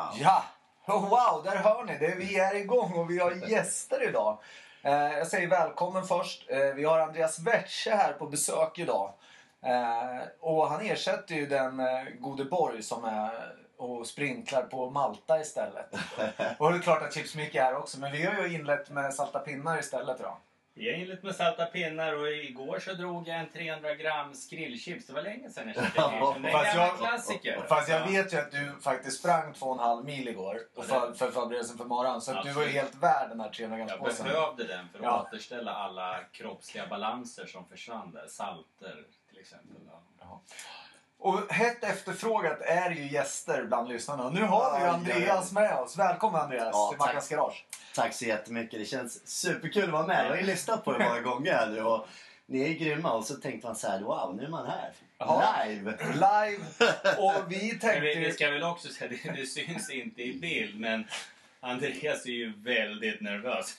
Ja, wow, där hör ni det. Vi är igång och vi har gäster idag. Jag säger välkommen först. Vi har Andreas Wetsche här på besök idag. Och han ersätter ju den gode Borg som är och sprinklar på Malta istället. Och det är klart att Chips mycket är också, men vi har ju inlett med salta pinnar istället då. Jag är inlett med salta pinnar och igår så drog jag en 300 gram grillchips. Det var länge sedan jag köpte grillchips. Det är en gammal klassiker. Fast jag vet ju att du faktiskt sprang 2,5 mil igår för förberedelsen för morgon. Så att du var ju helt värd den här 300 grams påsen. Jag behövde den för att återställa alla kroppsliga balanser som försvann där. Salter till exempel. Ja. Och hett efterfrågat är ju gäster bland lyssnarna. Nu har vi ju Andreas med oss. Välkommen Andreas till Mackans Garage. Tack så jättemycket. Det känns superkul att vara med. Jag har ju lyssnat på det många gånger nu och ni är grymma. Och så tänkte man så här, wow, nu är man här. Live. Och vi tänkte... Vi ska väl också säga, det syns inte i bild, men Andreas är ju väldigt nervös.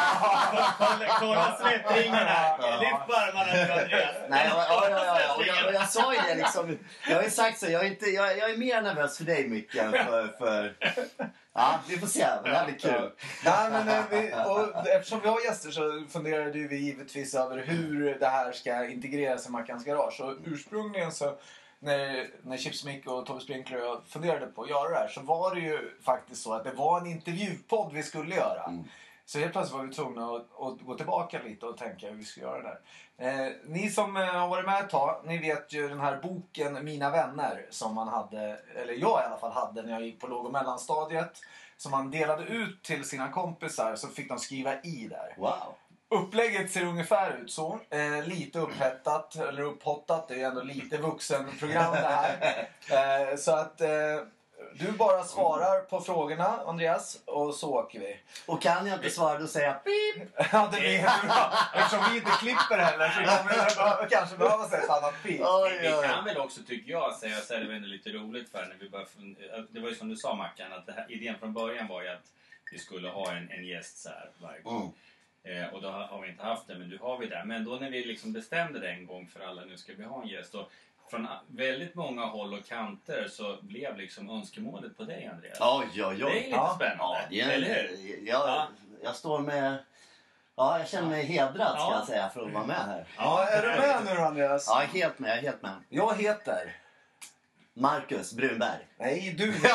Kolla svettringarna. Lyft på armarna till Andreas. Nej, och jag sa ju det liksom. Jag har ju sagt så, jag är mer nervös för dig mycket än för... Ja, vi får se. Men det här blir kul. Ja, men och eftersom vi har gäster så funderade vi givetvis över hur det här ska integreras i Mackans Garage. Och ursprungligen så... När Chips Mick och Tobbe Sprinkler och funderade på att göra det här så var det ju faktiskt så att det var en intervjupodd vi skulle göra. Så helt plötsligt var vi tvungna att gå tillbaka lite och tänka hur vi ska göra det där. Ni som har varit med ett tag, ni vet ju den här boken Mina vänner som man hade, eller jag i alla fall hade när jag gick på låg- och mellanstadiet. Som man delade ut till sina kompisar så fick de skriva i där. Wow. Upplägget ser ungefär ut så. Lite upphettat eller upphottat. Det är ändå lite vuxenprogram det här. Så att du bara svarar på frågorna, Andreas. Och så åker vi. Och kan jag inte svara, då säger jag pip. Ja, det blir bra. Eftersom vi inte klipper heller så kommer det kanske behöva säga ett annat pip. Vi kan väl också, tycker jag, säga så här, det var ändå lite roligt för när vi började, det var ju som du sa Mackan, att det här, idén från början var ju att vi skulle ha en gäst så här varje gång. Och då har vi inte haft det, men nu har vi det. Men då när vi liksom bestämde det en gång för alla, nu ska vi ha en gäst. Och från väldigt många håll och kanter så blev liksom önskemålet på dig, Andreas. Det är lite spännande, eller hur? Jag står med... Ja, jag känner mig hedrad ska jag säga för att vara med här. Ja, är du med nu Andreas? Ja, helt med. Jag heter... Marcus Brunberg. Nej, du. Det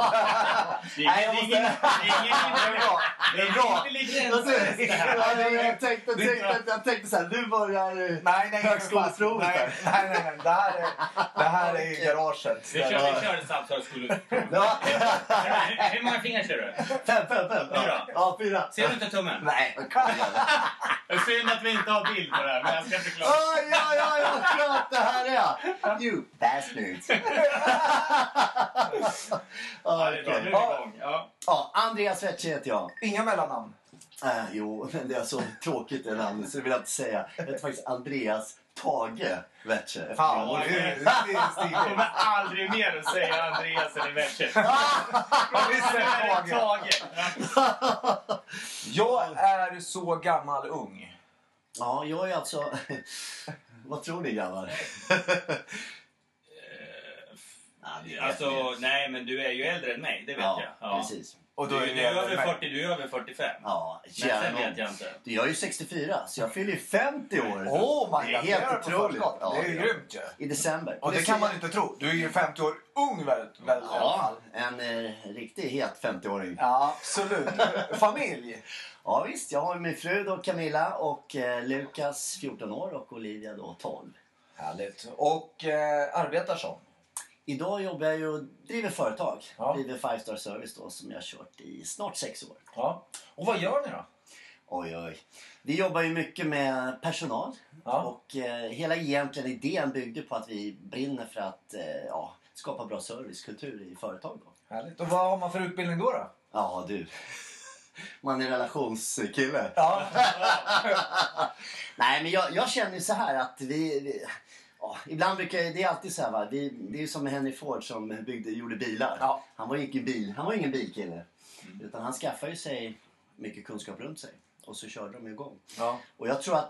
är Jag tänkte så här, du börjar nej, högskoleprovet. Nej. Det här är garaget. Vi kör samtalsskolan. Hur många fingrar ser du? 5. 4. Ja, 4. Ser du inte tummen? Nej. Det är synd att vi inte har bild på det här, men jag ska förklara. Ja, klart det här är. You bastards. Andreas Wetsche heter jag. Inga mellannamn. Jo, men det är så tråkigt det namnet så det vill jag inte säga. Jag heter faktiskt Andreas Tage Wetsche. Fan, det är stiligt. Jag kommer aldrig mer att säga Andreas eller Wetsche. Jag är så gammal ung. Ja, jag är alltså... Vad tror ni gammal? Nej, men du är ju äldre än mig, det vet jag. Ja, precis. Och då du är över 45. Ja, men sen vet jag inte. Jag är ju 64, så jag fyller ju 50 år. Det är helt otroligt. Det är ju grymt ju. I december. Och det kan man inte tro. Du är ju 50 år ung väldigt. Ja, en riktigt het 50-åring. Ja, absolut. Familj? Ja visst, jag har min fru då, Camilla och Lukas 14 år och Olivia då 12. Härligt. Och arbetar som? Idag jobbar jag ju och driver företag. Driver 5-star service då som jag har kört i snart 6 år. Ja. Och vad gör ni då? Oj. Vi jobbar ju mycket med personal. Och hela egentligen idén byggde på att vi brinner för att skapa bra servicekultur i företag då. Härligt. Och vad har man för utbildning då? Ja du. Man är relationskille. Ja. Nej men jag känner ju så här att ibland brukar det är alltid så här va. Det är ju som med Henry Ford som gjorde bilar. Ja. Han var ingen bilkille. Utan han skaffade ju sig mycket kunskap runt sig. Och så körde de igång. Ja. Och jag tror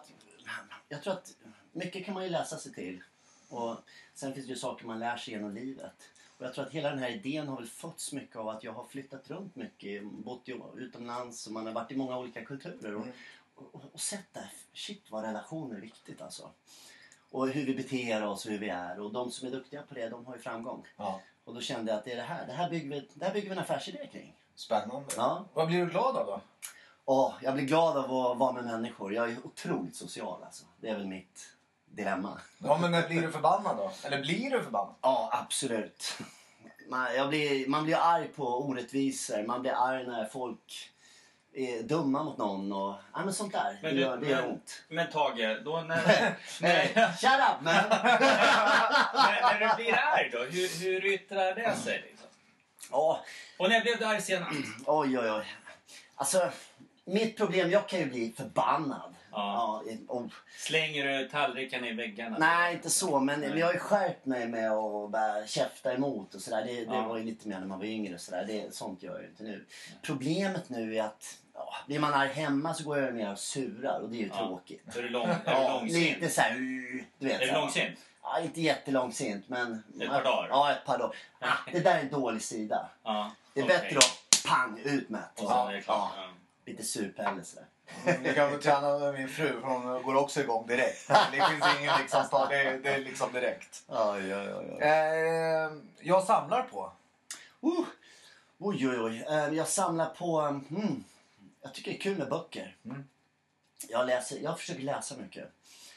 att mycket kan man ju läsa sig till. Och sen finns det ju saker man lär sig genom livet. Och jag tror att hela den här idén har väl fötts mycket av att jag har flyttat runt mycket, bott utomlands och man har varit i många olika kulturer och sett där, shit vad relationer är viktigt alltså. Och hur vi beter oss och hur vi är. Och de som är duktiga på det, de har ju framgång. Ja. Och då kände jag att det är det här bygger vi en affärsidé kring. Spännande. Ja. Vad blir du glad av då? Jag blir glad av att vara med människor. Jag är otroligt social alltså. Det är väl mitt dilemma. Ja, men när blir du förbannad då? Eller blir du förbannad? Ja, absolut. Man blir arg på orättvisor. Man blir arg när folk är dumma mot någon och men sånt där. Men det gör ont. Men Tage, då när shut up man! när du blir arg då, hur yttrar det sig liksom? Ja. Och när blev du arg senast? Oj. Alltså, mitt problem, jag kan ju bli förbannad. Ja. Slänger du tallrikarna i väggarna? Nej, inte så. Men jag har ju skärpt mig med att bara käfta emot och sådär. Det var ju lite mer när man var yngre och sådär. Sånt gör jag ju inte nu. Problemet nu är att blir man arg hemma så går jag ner och surar och det är ju tråkigt. Så är du långsint? Lite såhär, du vet. Är du långsint? Ja, inte jättelångsint men... Ett par dagar? Ja, ett par dagar. Det där är en dålig sida. Det är bättre att pang ut med. Lite surpelle sådär. Jag kan få träna med min fru, för hon går också igång direkt. Det finns ingen liksom start, det är liksom direkt. Ja. Jag samlar på. Oj. Jag samlar på... jag tycker det är kul med böcker. Jag försöker läsa mycket.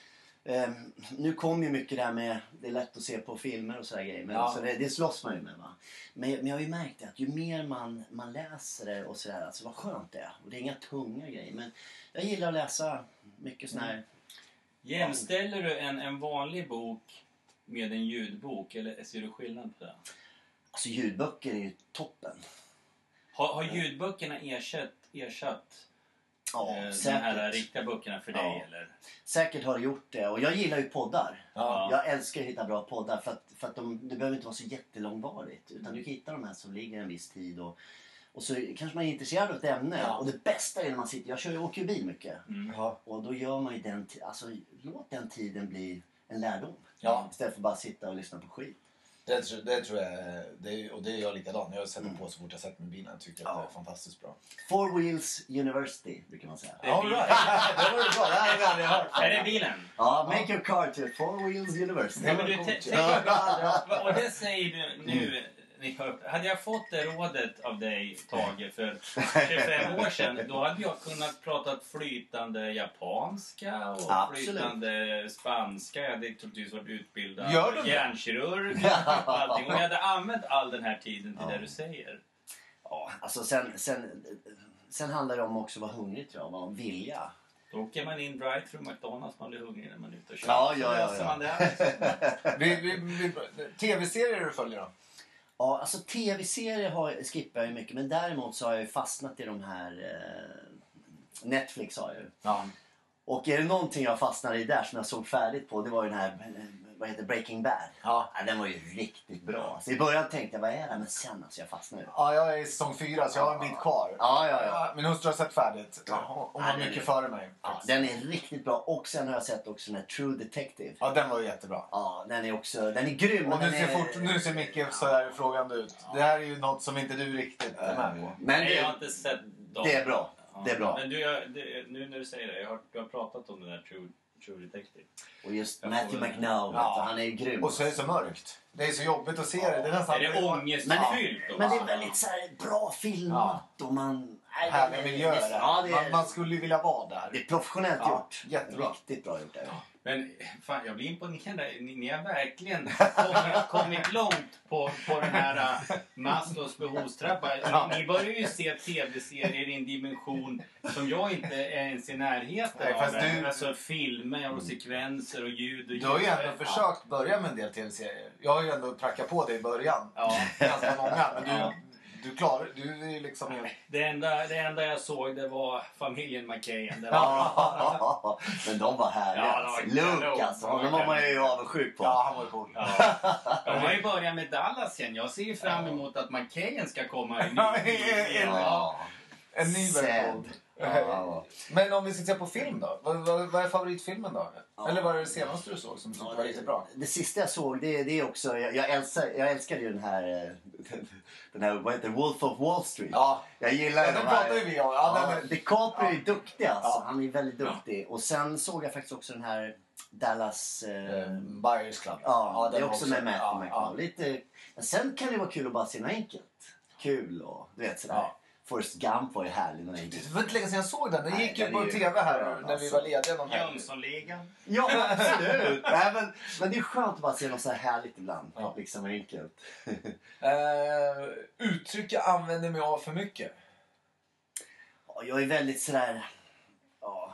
Nu kommer ju mycket där med... Det är lätt att se på filmer och sådär grejer. Men så det slåss man ju med, va? Men jag har ju märkt att ju mer man läser det och sådär, alltså vad skönt det är. Och det är inga tunga grejer. Men jag gillar att läsa mycket sån här... Jämställer du en vanlig bok med en ljudbok? Eller ser du skillnad på det? Alltså ljudböcker är ju toppen. Har ljudböckerna ersatt de här riktiga böckerna för dig? Eller? Säkert har det gjort det. Och jag gillar ju poddar. Jag älskar att hitta bra poddar. För att det behöver inte vara så jättelångvarigt. Utan du kan hitta de här som ligger en viss tid. Och så kanske man är intresserad av ett ämne. Och det bästa är när man sitter... Jag åker ju bil mycket. Och då gör man ju låt den tiden bli en lärdom. Istället för bara sitta och lyssna på skit. Det tror jag, och det är jag likadan. Jag sätter på så fort jag sätter mig i bilen. Jag tycker att det är fantastiskt bra. Four Wheels University, brukar man säga. All right. Det var ju bra, det hade jag aldrig hört. Är det bilen? Ja, make your car to Four Wheels University. Ja, men du, och det säger du nu... Hade jag fått det rådet av dig, Tage, för 25 år sedan, då hade jag kunnat prata flytande japanska och flytande spanska. Jag hade troligtvis varit utbildad hjärnkirurg och allting. Och jag hade använt all den här tiden till det du säger. Ja, alltså sen handlar det om också att vara hungrig, tror jag. Vara vilja. Då åker man in drive-through McDonalds, man blir hungrig när man är ute och kör. TV-serier du följer då? Ja, alltså tv-serier skippar jag ju mycket. Men däremot så har jag ju fastnat i de här... Netflix har jag ju. Ja. Och är det någonting jag fastnade i där som jag såg färdigt på, det var ju den här... Vad heter Breaking Bad? Ja, den var ju riktigt bra. Så i början tänkte jag, vad är det? Men sen alltså jag fastnade. Ja, jag är i säsong 4 så jag har en bit kvar. Ja. Min hustru har sett färdigt. Hon var mycket före mig. Ja, den är riktigt bra. Och sen har jag sett också den här True Detective. Ja, den var ju jättebra. Ja, den är grym. Och nu ser Micke så här frågande ut. Det här är ju något som inte du riktigt är med på. Men jag har inte sett dem. Det är bra. Det är bra. Men nu när du säger det, du har pratat om den här True Detective. Och just Matthew McNaught, han är ju grym. Och så är det så mörkt. Det är så jobbigt att se det. Det är nästan... Är det ångestfyllt? Men det är väldigt så här bra filmat och man... Härliga miljöer. Man skulle ju vilja vara där. Det är professionellt gjort. Jättebra. Riktigt bra gjort. Men fan, jag blir imponerad. Ni har verkligen kommit långt på den här Maslows behovstrappa. Ni börjar ju se tv-serier i en dimension som jag inte ens är i närheten av. Alltså filmer och sekvenser och ljud. Du har ju ändå försökt börja med en del tv-serier. Jag har ju ändå prackat på det i början. Ganska många, men du är liksom... Det enda jag såg, det var familjen McKayen. Men de var härliga. Lucas, honom var man ju avundsjuk på. Ja, han var ju cool. De har ju börjat med Dallas igen. Jag ser ju fram emot att McKayen ska komma i en ny En ny version. Men om vi ska se på film då? Vad är favoritfilmen då? Ja. Eller vad är det senaste du såg som var lite bra? Det sista jag såg, det är också... Jag älskar ju den här vad heter det? Wolf of Wall Street. Ja. Jag gillar den pratar ju vi om. DiCaprio är duktig alltså. Han är väldigt duktig. Och sen såg jag faktiskt också den här Dallas... Buyers Club. Ja, det är också med Matthew McConaughey. Men sen kan det vara kul att bara se något enkelt. Kul och du vet sådär. Ja. Forrest Gump var ju härlig. Det var inte länge sedan jag såg den. Den gick ju på tv här när vi var lediga någon här. Jönssonligan. Ja, absolut. Nej, men det är skönt att bara se något så här härligt ibland. Ja. Liksom enkelt. Uttryck jag använder mig av för mycket. Jag är väldigt sådär... Ja.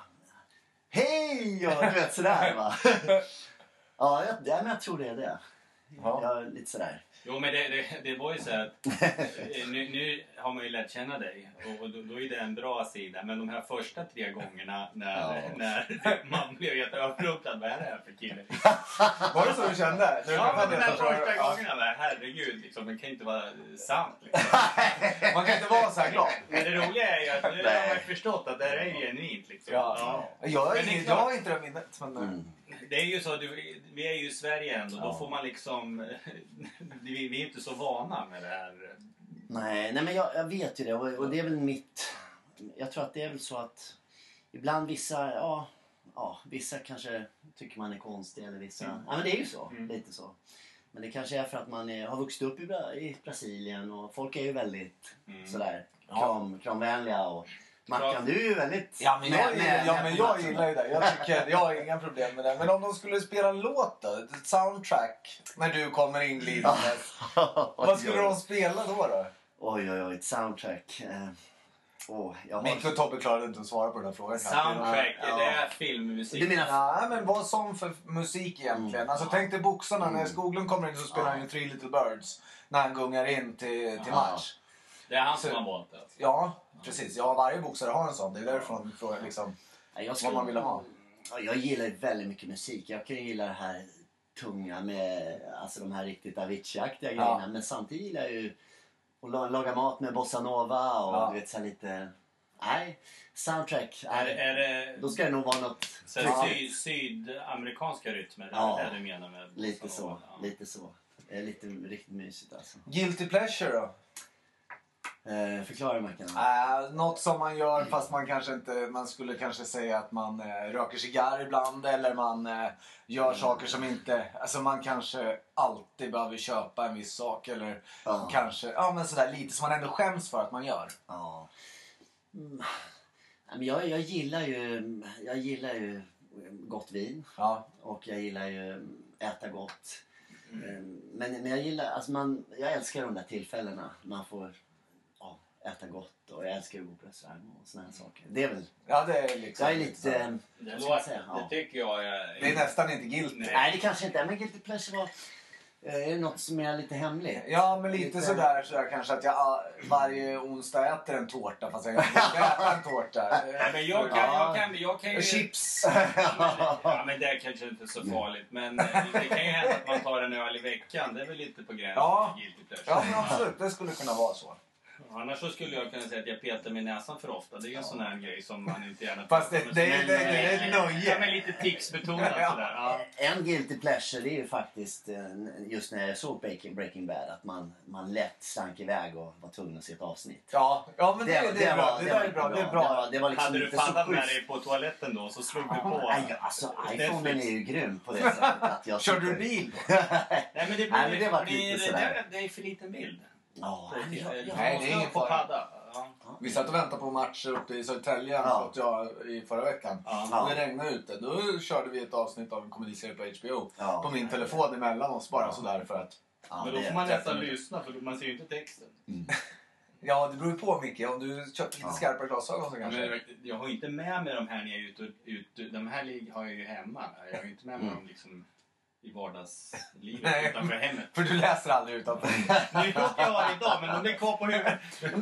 Hej! Och du vet sådär va. Ja, men jag tror det är det. Ja. Jag är lite sådär. Jo, men det var ju så att nu har man ju lärt känna dig och då är det en bra sida. Men de här första 3 gångerna när man blev jätteöverrumplad, vad är det här för kille? Var det så du kände? Ja, men de här första gångerna, herregud, liksom, det kan inte vara sant. Liksom. Man kan inte vara så här glad. Men det roliga är ju att nu har man förstått att det här är genuint. Liksom. Ja. Jag har inte det minnet. Men... Det är ju så, vi är ju i Sverige ändå, då får man liksom, vi är inte så vana med det här. Nej men jag vet ju det och det är väl jag tror att det är väl så att ibland vissa kanske tycker man är konstig eller vissa, ja men det är ju så, lite så. Men det kanske är för att man har vuxit upp i Brasilien och folk är ju väldigt sådär kramvänliga och Mackan, du är ju väldigt... men jag gillar ju det. Jag har inga problem med det. Men om de skulle spela en låt då? Ett soundtrack. När du kommer inglidande. Vad skulle de spela då? Oj, ett soundtrack. Micke och Tobbe klarade inte att svara på den här frågan. Soundtrack, är det filmmusik? Du menar... Nej, men vad som för musik egentligen? Alltså tänk dig boxarna. När Skoglund kommer in så spelar han ju Three Little Birds. När han gungar in till match. Det är han som har valt det. Alltså. Ja, precis. Varje boxare har en sån. Det är därifrån liksom, vad man vill ha. Jag gillar väldigt mycket musik. Jag kan gilla det här tunga med alltså de här riktigt Avicii-aktiga grejerna. Men samtidigt gillar jag ju att laga mat med bossa nova och du vet så lite... Nej, soundtrack. Då ska det nog vara något... Sydamerikanska rytmer, det är det du menar med lite så. Lite så. Det är lite riktigt mysigt alltså. Guilty pleasure då? Förklara Mackan. Något som man gör fast man skulle kanske säga att man röker cigarr ibland eller man gör saker som inte, alltså man kanske alltid behöver köpa en viss sak eller kanske, men sådär lite som man ändå skäms för att man gör. Ja. Jag gillar ju gott vin och jag gillar ju äta gott. Men jag gillar, alltså jag älskar de där tillfällena man får äta gott och jag älskar att gå på restaurang och såna här saker. Det är väl... Ja, det är liksom... Jag är lite... Det tycker jag är... Det är nästan inte guilty. Nej, det kanske inte är. Men guilty pleasure var... Är det något som är lite hemligt? Ja, men lite sådär kanske att jag varje onsdag äter en tårta fast jag inte äter en tårta. Nej, men jag kan ju... Chips. Men det är kanske inte så farligt. Men det kan ju hända att man tar en öl i veckan. Det är väl lite på gränsen till guilty pleasure. Ja, men absolut. Det skulle kunna vara så. Annars så skulle jag kunna säga att jag petar mig näsan för ofta. Det är ju en sån här grej som man inte gärna... Fast det är ett nöje. Ja, men lite ticsbetonat sådär. Ja. En guilty pleasure det är ju faktiskt just när jag såg Breaking Bad att man lätt stank iväg och var tvungen att se ett avsnitt. Ja men det är bra. Det är bra. Det var liksom hade du paddat med dig på toaletten då så slog du på. Alltså iPhonen är ju grym på det sättet att jag... Kör du bil då? Nej men det var lite sådär. Det är för liten bild. Nej, det är ingen fara. Vi satt och väntade på matcher uppe i Södertälje i förra veckan. Och det regnade ute. Då körde vi ett avsnitt av en komediserie på HBO. På min telefon emellan oss bara sådär för att... Men då får man nästan lyssna för man ser ju inte texten. Ja, det beror ju på mycket. Om du köper lite skarpare glasögon så kanske. Men jag har ju inte med mig de här när jag är ute. De här har jag ju hemma. Jag har ju inte med mig dem liksom... i vardagslivet utanför hemmet. För du läser aldrig utanför. Nu råkar jag ha idag, men de är kvar på huvudet.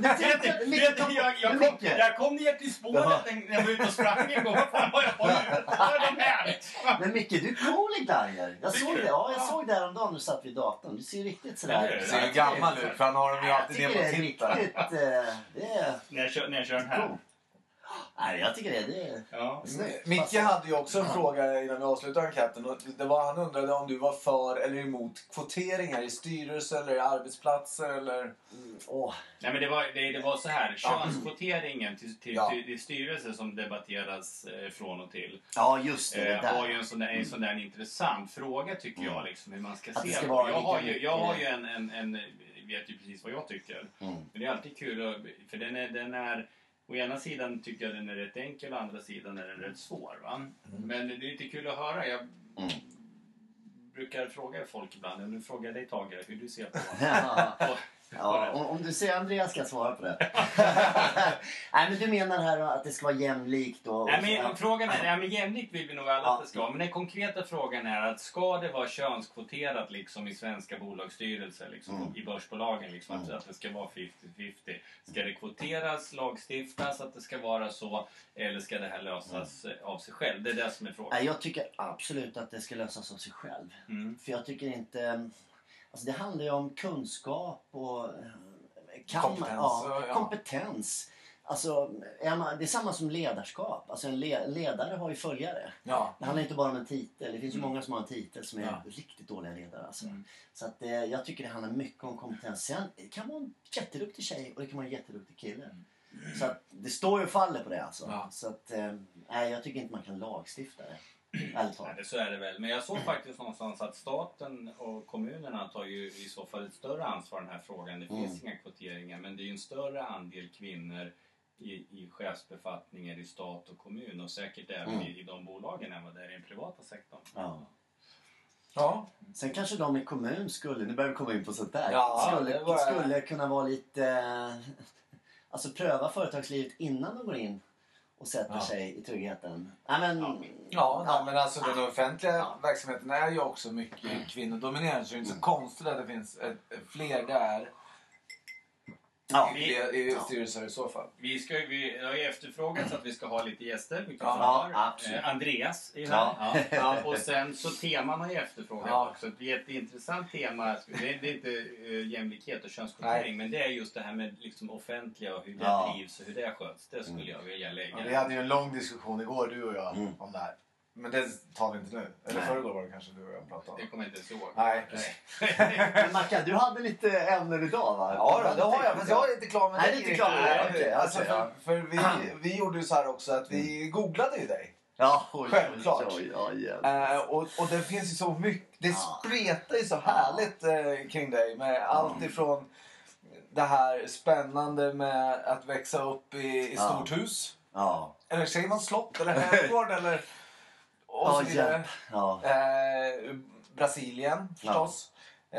Jag kom ner till spåret när jag var ute och sprang en gång. Vad var jag på huvudet? Vad är de här? Men Micke, du är cool i Daniel. Jag såg det häromdagen du satt vid datorn. Du ser ju riktigt sådär. Du ser ju gammal ut, för han har dem ju alltid ner på tittar. Det är När jag kör den här. Nej, jag tycker det. Ja. Micke hade ju också en fråga innan vi avslutade enkäten. Och det var, han undrade om du var för eller emot kvoteringar i styrelser eller i arbetsplatser eller... Nej, men det var så här. Könskvoteringen till styrelser som debatteras från och till. Ja, just det. Det var ju en sån där intressant fråga tycker jag. Liksom, hur man ska se det. Jag har ju en vet ju precis vad jag tycker. Men det är alltid kul. För den är å ena sidan tycker jag den är rätt enkel. Å andra sidan är den rätt svår. Va? Men det är lite kul att höra. Jag brukar fråga folk ibland. Nu frågar jag dig Tage hur du ser på om du ser Andreas ska jag svara på det. Nej, men du menar här att det ska vara jämlikt och men frågan är, men jämlikt vill vi nog alla att det ska. Men den konkreta frågan är att ska det vara könskvoterat liksom i svenska bolagsstyrelser liksom, i börsbolagen liksom, att det ska vara 50-50. Ska det kvoteras, lagstiftas att det ska vara så, eller ska det här lösas av sig själv? Det är det som är frågan. Jag tycker absolut att det ska lösas av sig själv. För jag tycker inte... Alltså det handlar ju om kunskap och kompetens. Alltså, det är samma som ledarskap. Alltså en ledare har ju följare. Ja. Det handlar inte bara om en titel. Det finns ju många som har en titel som är riktigt dåliga ledare. Alltså. Så att, jag tycker det handlar mycket om kompetens. Sen det kan vara en jätteduktig tjej och det kan vara en jätteduktig kille. Så att, det står ju och faller på det alltså. Ja. Så att, jag tycker inte man kan lagstifta det. Nej, så är det väl. Men jag såg faktiskt någonstans att staten och kommunerna tar ju i så fall ett större ansvar i den här frågan. Det finns inga kvoteringar, men det är ju en större andel kvinnor i chefsbefattningar i stat och kommun och säkert även i de bolagen än vad det är i den privata sektorn. Ja. Sen kanske de i kommun nu börjar vi komma in på sånt där. Skulle kunna vara lite alltså pröva företagslivet innan de går in och sätter sig i tryggheten. Men alltså den offentliga verksamheten är ju också mycket kvinnodominerad, så det är inte så konstigt att det finns fler där i styrelser i så fall. Vi har ju efterfrågat så att vi ska ha lite gäster. Andreas är här. Ja. Och sen så teman har ju efterfrågat också. Det är ett intressant tema. Det är inte jämlikhet och könskvotering, men det är just det här med liksom offentliga och hur det drivs och hur det sköts. Det skulle jag vilja lägga. Vi hade ju en lång diskussion igår, du och jag, om det här. Men det tar vi inte nu. Eller förrgår var det kanske du och jag pratade om. Det kommer jag inte ihåg. Nej. Men Mackan, du hade lite ämnen idag va? Ja, det har jag. Men jag är inte klar med det. Nej, inte klar. Alltså, för vi gjorde ju så här också att vi googlade ju dig. Ja, självklart. Och det finns ju så mycket. Det spretar ju så härligt kring dig. Med allt ifrån det här spännande med att växa upp i stort hus. Ja. Eller säger man slott eller herrgård eller... Och så vidare. Brasilien förstås.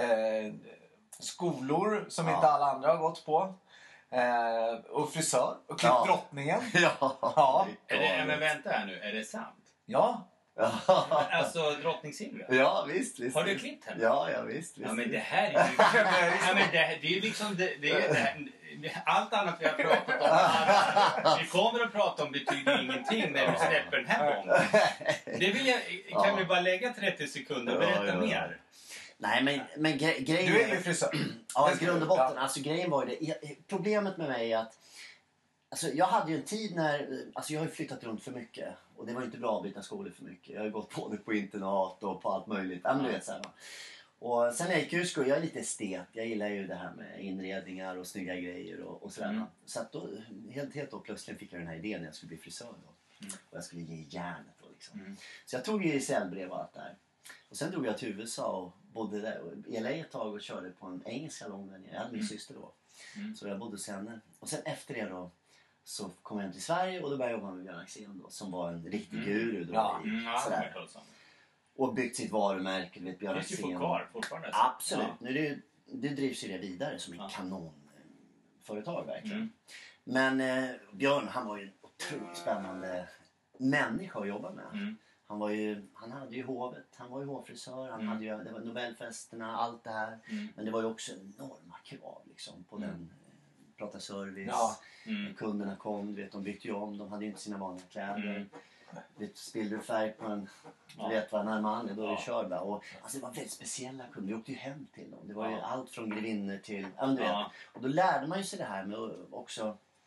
Skolor som inte alla andra har gått på. Och frisör. Och klippdrottningen. Men vänta här nu, är det sant? Ja. Alltså drottning Silvia? Ja, visst. Har du klippt henne? Ja, visst. Ja, men det här är ju... det är liksom... Allt annat vi har pratat om, vi kommer att prata om betyder ingenting när du släpper den här gången. Det kan vi bara lägga 30 sekunder och berätta mer. Nej, men grejen... Du är ju frisör. Ja, i grund och botten. Alltså grejen var ju det. Problemet med mig är att... Alltså jag hade ju en tid när... Alltså jag har ju flyttat runt för mycket. Och det var inte bra att byta skolor för mycket. Jag har ju gått både på internat och på allt möjligt. Ja, men du vet så här. Och sen när jag gick ur skolan, jag är lite estet. Jag gillar ju det här med inredningar och snygga grejer och sådär. Så att då, helt då plötsligt fick jag den här idén när jag skulle bli frisör då. Och jag skulle ge järnet då liksom. Så jag tog ju cellbrev och allt där. Och sen drog jag till USA och bodde där i LA ett tag och körde på en engelsk salong där nere. Jag hade min syster då. Så jag bodde hos henne. Och sen efter det då så kom jag hem till Sverige och då började jag jobba med Björn Axén då. Som var en riktig guru då. Sådär. Och byggt sitt varumärke, vet Björn Axén. Fortfarande. Absolut. Nu det drivs ju det vidare som ett kanonföretag verkligen. Men Björn, han var ju en otroligt spännande människa att jobba med. Han hade ju hovet, han var ju hovfrisör, han hade ju, det var Nobelfesterna, allt det här. Men det var ju också enorma krav liksom på den, prata service, kunderna kom, vet, de bytte ju om, de hade ju inte sina vanliga kläder. Spillde färg på en, du vet vad, när man är, då är det körda. Och alltså det var väldigt speciella kunder, vi åkte ju hem till dem. Det var ju allt från grevinnor till, du vet. Och då lärde man ju sig det här med också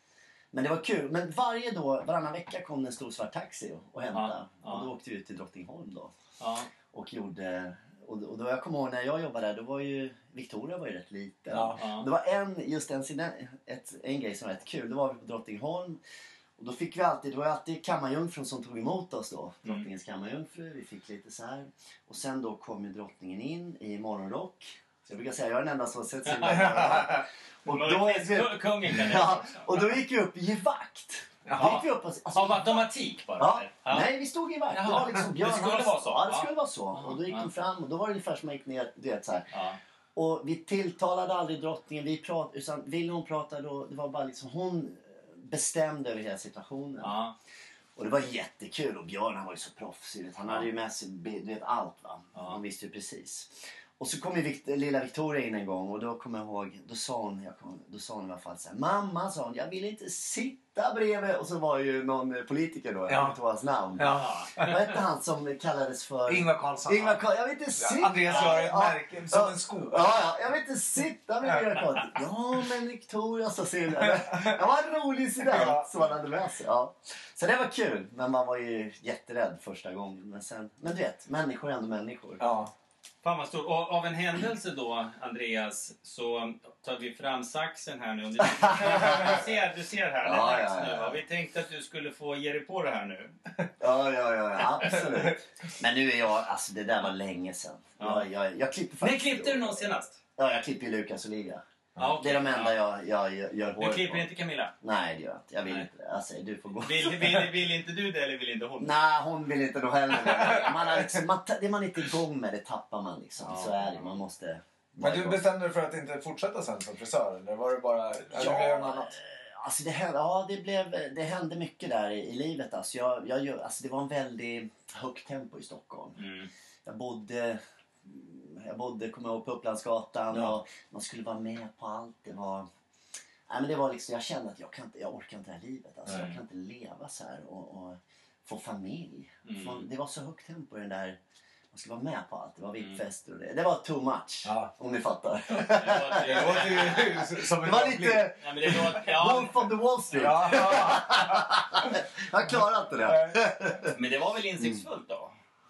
Men det var kul. Men varannan vecka kom det en stor svart taxi och hämtade. Och då åkte vi ut till Drottningholm då. Och gjorde... Och då jag kommer ihåg när jag jobbade där, då var ju Victoria var ju rätt liten. Det var en grej som var rätt kul. Då var vi på Drottningholm. Och då fick vi alltid, det var alltid kammarjungfrun som tog emot oss då. Drottningens kammarjungfru, vi fick lite så här. Och sen då kom ju drottningen in i morgonrock. Så jag brukar säga, jag är den enda som har sett sin och då gick vi upp i vakt. Gick vi upp av automatik bara? Nej, vi stod i vakt. Det var liksom det skulle vara så? Ja, det skulle vara så. Och då gick de fram och då var det ungefär som man gick ner, du vet så här. Och vi tilltalade aldrig drottningen. Utan ville hon prata då, det var bara liksom hon bestämde över hela situationen. Och det var jättekul. Och Björn, han var ju så proffsig. Han hade ju med sig, du vet, allt va. Han visste ju precis. Och så kom ju lilla Victoria in en gång. Och då kommer jag ihåg, då sa hon i alla fall så här: mamma, sa hon, jag vill inte sitta bredvid. Och så var ju någon politiker då, jag vet inte vad hans namn. Vad hette han som kallades för? Ingvar Carlsson. Jag vill inte sitta. Andreas gör ett märke som en sko. Jag vill inte sitta med Ingvar Carlsson. Ja, men Victoria, så ser det. Det var en rolig incident som han hade med sig. Så det var kul, men man var ju jätterädd första gången. Men du vet, människor är ändå människor. Fan vad stort. Och av en händelse då, Andreas, så tar vi fram saxen här nu. Du ser här, det är dags nu. Vi tänkte att du skulle få ge dig på det här nu. Ja, absolut. Men nu är jag, alltså det där var länge sedan. Jag klipper faktiskt. När klippte du någon senast? Ja, jag klipper ju Lukas och Liga. Det är de enda jag gör hår. Du klipper inte Camilla? Nej, det gör jag inte. Jag vill inte det. Alltså, du får gå. Vill inte du det eller vill inte hon? Nej, hon vill inte då heller. Det man inte är igång med, det tappar man liksom. Så är det. Man måste... Men du bestämde dig för att inte fortsätta sen som frisör? Eller var det bara... Alltså det hände mycket där i livet. Alltså, alltså det var en väldigt högt tempo i Stockholm. Jag bodde, kommer jag ihåg, på Upplandsgatan och man skulle vara med på allt. Det var liksom, jag kände att jag orkar inte det här livet. Alltså, jag kan inte leva så här och få familj. Det var så högt tempo i den där, man skulle vara med på allt. Det var VIP-fester och det var too much, om ni fattar. Det var lite Wolf of the Wall Street. Jag klarar inte det. Men det var väl insiktsfullt då?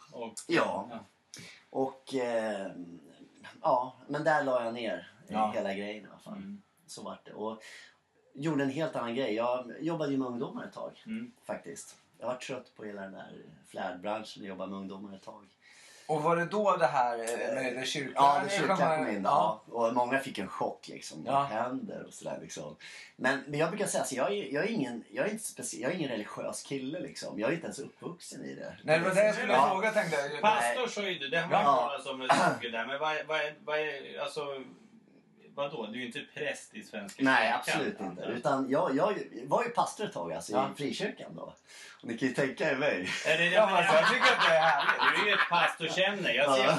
Men där la jag ner hela grejen i alla fall. Så var det. Och gjorde en helt annan grej. Jag jobbade ju med ungdomar ett tag, faktiskt. Jag var trött på hela den där flärdbranschen och jobbade med ungdomar ett tag. Och var det då det här med det kyrkan? Ja, det kyrkan kom in. Ja. Och många fick en chock liksom. Vad händer och sådär liksom. Men jag brukar säga så, jag är ingen religiös kille liksom. Jag är inte ens uppvuxen i det. Nej, det var det jag skulle fråga, tänkte jag. Pastor så är du, det har man talat som en sak där. Men vad är, alltså... Vadå? Du är ju inte präst i svenska kyrkan. Nej, absolut inte. Utan jag var ju pastor ett tag, alltså, i frikyrkan då. Och ni kan ju tänka er mig. Jag tycker att det är härligt. Du är ju ett pastorsämne. Jag ser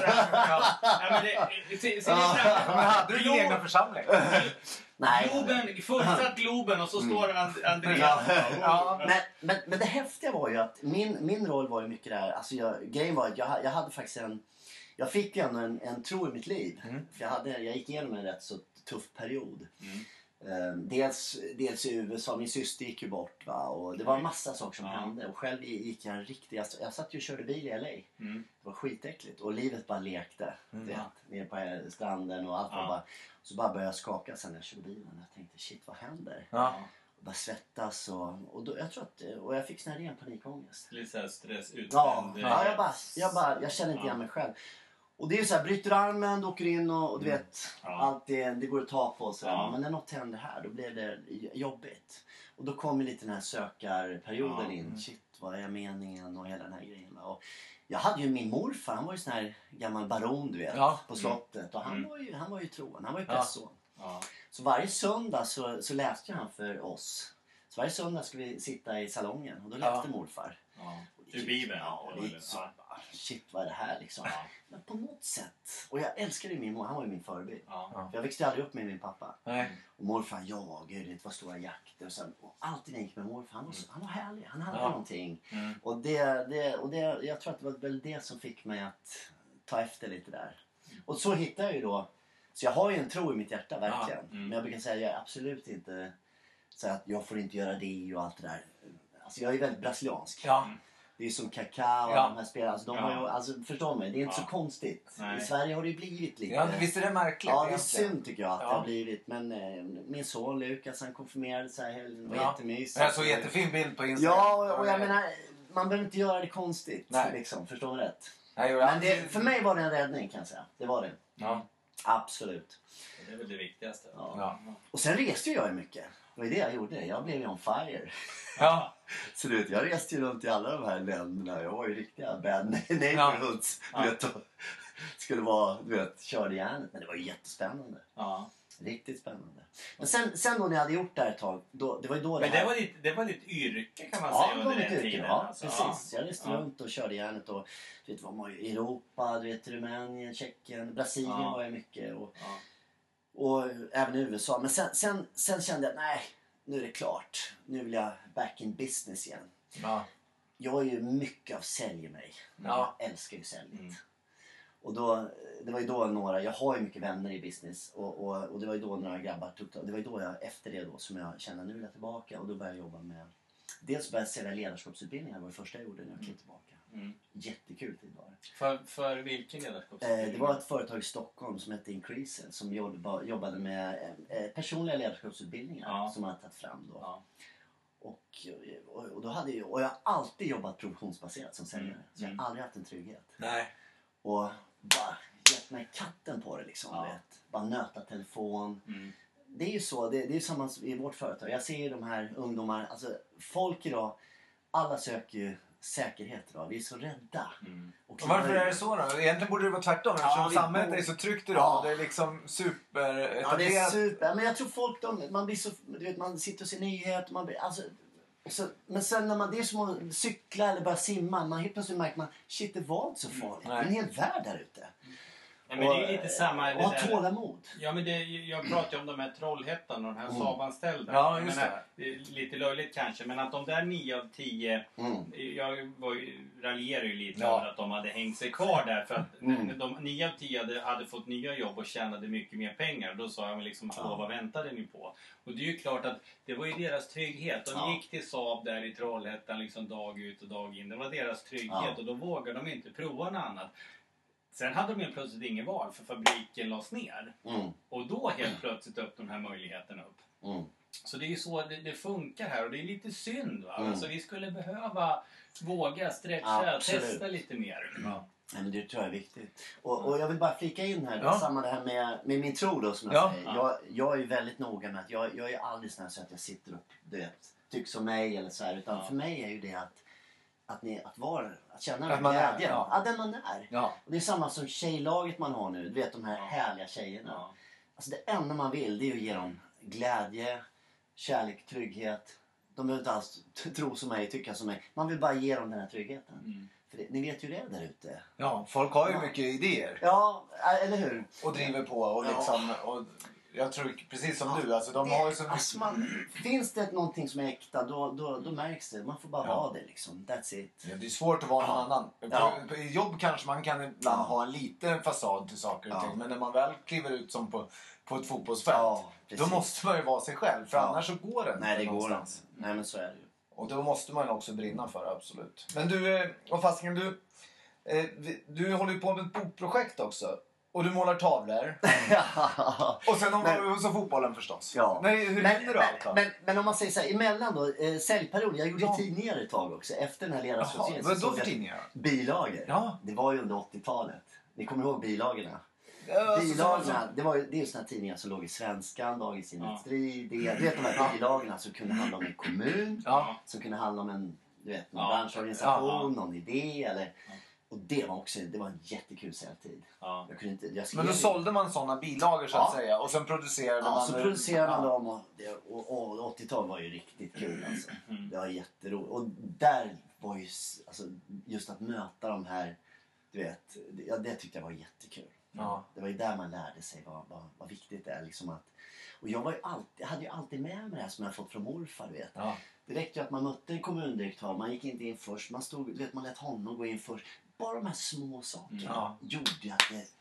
fram Men hade du din egna församling? Nej. Fullsatt Globen och så står Andreas. Men det häftiga var ju att min roll var ju mycket där. Alltså grejen var att jag hade faktiskt jag fick ju ändå en tro i mitt liv. För jag gick igenom en rätt så tuff period. Dels i USA, min syster gick ju bort va? Och det var en massa saker som hände. Och själv gick jag jag satt ju och körde bil i LA. Det var skitäckligt. Och livet bara lekte. Nere på stranden och allt var bara... Så bara började jag skaka sen när jag körde bilen. Jag tänkte, shit, vad händer? Och bara svettas och då, jag tror att... Och jag fick sån här ren panikångest. Lite såhär stress, utbränd. Jag känner inte igen mig själv. Och det är ju så här, bryter armen, du åker in och du vet, allt det går att ta på sig. Men när något händer här, då blir det jobbigt. Och då kommer lite den här sökarperioden in. Shit, vad är meningen och hela den här grejen. Och jag hade ju min morfar, han var ju sån här gammal baron, du vet, på slottet. Och han var ju troende, han var ju prästson. Så varje söndag så läste han för oss. Så varje söndag skulle vi sitta i salongen och då läste morfar. Ur Bibeln? Shit, vad är det här liksom? Men på något sätt. Och jag älskade min mor, han var ju min förebild. För jag växte aldrig upp med min pappa. Och morfar, gud, det var stora jakter. Och alltid när jag gick med morfar, han var härlig. Han hade någonting. Och jag tror att det var väl det som fick mig att ta efter lite där. Och så hittade jag ju då. Så jag har ju en tro i mitt hjärta, verkligen. Men jag brukar säga att jag är absolut inte Så att jag får inte göra det och allt det där. Alltså jag är väldigt brasiliansk. Ja. Det är som Kaká och de här spelarna. Alltså, de har ju, alltså, förstår mig, det är inte så konstigt. Nej. I Sverige har det ju blivit lite... Ja, visst är det märkligt? Ja, det är synd tycker jag att det Ja. har blivit. Men min son Lukas, han konfirmerade så här helgen. Det var jättemysigt. Jag såg jättefin bild på Instagram. Ja, och jag menar, man behöver inte göra det konstigt. Nej. Liksom, förstår du rätt? Nej, Men för mig var det en räddning kan jag säga. Det var det. Ja. Absolut. Det är väl det viktigaste. Ja. Och sen reste jag ju mycket. Det var det jag gjorde. Jag blev ju on fire. Ja. Så du vet, jag reste ju runt i alla de här länderna. Jag var ju riktiga bad neighborhoods. Ja. Du vet, och skulle vara, du vet, körde järnet. Men det var ju jättespännande. Ja. Riktigt spännande. Men sen då när jag hade gjort det här ett tag. Det var ju då Men det var ditt yrke kan man säga under den tiden. Ja, alltså. precis. Jag reste runt och körde järnet. Och, du vet, var man i Europa, du vet, Rumänien, Tjeckien, Brasilien var jag mycket. Och även i USA. Men sen kände jag, nej, nu är det klart. Nu vill jag back in business igen. Ja. Jag är ju mycket av säljer mig. Ja. Jag älskar ju säljet. Och då, det var ju då jag har ju mycket vänner i business. Och det var ju då några grabbar tog det. Det var ju då efter det då som jag kände, nu vill jag tillbaka. Och då började jag jobba med, dels började jag sälja ledarskapsutbildningar. Det var det första jag gjorde när jag klev tillbaka. Jättekul tid var det. För vilken ledarskapsutbildning? Det var ett företag i Stockholm som hette Increase som jobbade med personliga ledarskapsutbildningar som man hade tagit fram då. Ja. Och då hade jag har alltid jobbat provisionsbaserat som säljare. Så jag har aldrig haft en trygghet. Nej. Och bara gett mig katten på det liksom. Vet. Bara nöta telefon. Det är ju så, det är samma i vårt företag. Jag ser ju de här ungdomarna, alltså folk idag, alla söker ju säkerhet idag. Vi är så rädda. Och varför är det så då? Egentligen borde det vara tvärtom. Eftersom samhället är så tryggt idag. Ja. Det är liksom superetablerat. Ja, det är super. Men jag tror folk, man blir så, du vet, man sitter och ser nyheter. Man blir, alltså, men sen när man, det är som att cykla eller bara simma. Man helt plötsligt märker man, shit, det var inte så farligt. Det är en hel värld där ute. Ja, men det är lite samma... Och ha tålamod. Ja, men jag pratar ju om de här Trollhättan och de här Saabanställda. Ja, just det. Det är lite löjligt kanske, men att de där 9 av 10... Jag raljerar ju lite över att de hade hängt sig kvar där. För att 9 av 10 hade fått nya jobb och tjänade mycket mer pengar. Då sa jag liksom, vad väntade ni på? Och det är ju klart att det var ju deras trygghet. De gick till Saab där i Trollhättan liksom dag ut och dag in. Det var deras trygghet och då vågade de inte prova något annat. Sen hade de ju plötsligt ingen val för fabriken lades ner. Och då helt plötsligt upp de här möjligheterna upp. Så det är ju så det funkar här och det är lite synd va. Alltså vi skulle behöva våga stretcha, testa lite mer. Nej, men det tror jag är viktigt. Och jag vill bara flika in här, samma det här med min tro då som jag säger. Jag är ju väldigt noga med att jag är aldrig sån här så att jag sitter och tycker som mig eller så här. Utan för mig är ju det att känna glädjen. Ja, den man är. Ja. Och det är samma som tjejlaget man har nu. Du vet de här härliga tjejerna. Ja. Alltså det enda man vill det är att ge dem glädje, kärlek, trygghet. De behöver inte alls tro som mig, tycka som mig. Man vill bara ge dem den här tryggheten. För ni vet ju det där ute. Ja, folk har ju mycket idéer. Ja, eller hur? Och driver på och liksom... Och jag tror precis som du, alltså de har ju så mycket... Alltså finns det någonting som är äkta, då märks det. Man får bara ha det liksom. That's it. Ja, det är svårt att vara någon annan. I jobb kanske man kan ibland ha en liten fasad till saker och ting. Men när man väl kliver ut som på ett fotbollsfält, då måste man ju vara sig själv. För annars så går det inte. Nej, det någonstans. Går inte. Nej, men så är det ju. Och då måste man också brinna för det, absolut. Men du, och fastingen du håller ju på med ett bokprojekt också. Och du målar tavlor. Och sen så fotbollen förstås. Ja. Nej, hur hinner du allt då? Men om man säger så här, emellan då, säljperiod. Jag gjorde tidningar ett tag också. Efter den här ledarskapsutredningen. Vad då för tidningar? Bilager. Ja. Det var ju under 80-talet. Ni kommer ihåg bilagorna? Bilagorna, det är ju såna tidningar som låg i Svenskan, Dagens Industri. Du vet de här bilagorna som kunde handla om en kommun. Som kunde handla om en branschorganisation, någon idé eller... Och det var en jättekul säljtid. Ja. Men då sålde man sådana bilagor så att säga. Och sen producerade man... så producerade man dem. Och 80-talet var ju riktigt kul alltså. Det var jätteroligt. Och där var ju... Alltså, just att möta de här... Du vet, det tyckte jag var jättekul. Ja. Det var ju där man lärde sig vad viktigt det är. Liksom att, och jag hade ju alltid med mig det här som jag fått från morfar. Vet. Ja. Det räckte ju att man mötte en kommundirektör. Man gick inte in först. Man lät honom gå in först. Bara de här små sakerna gjorde att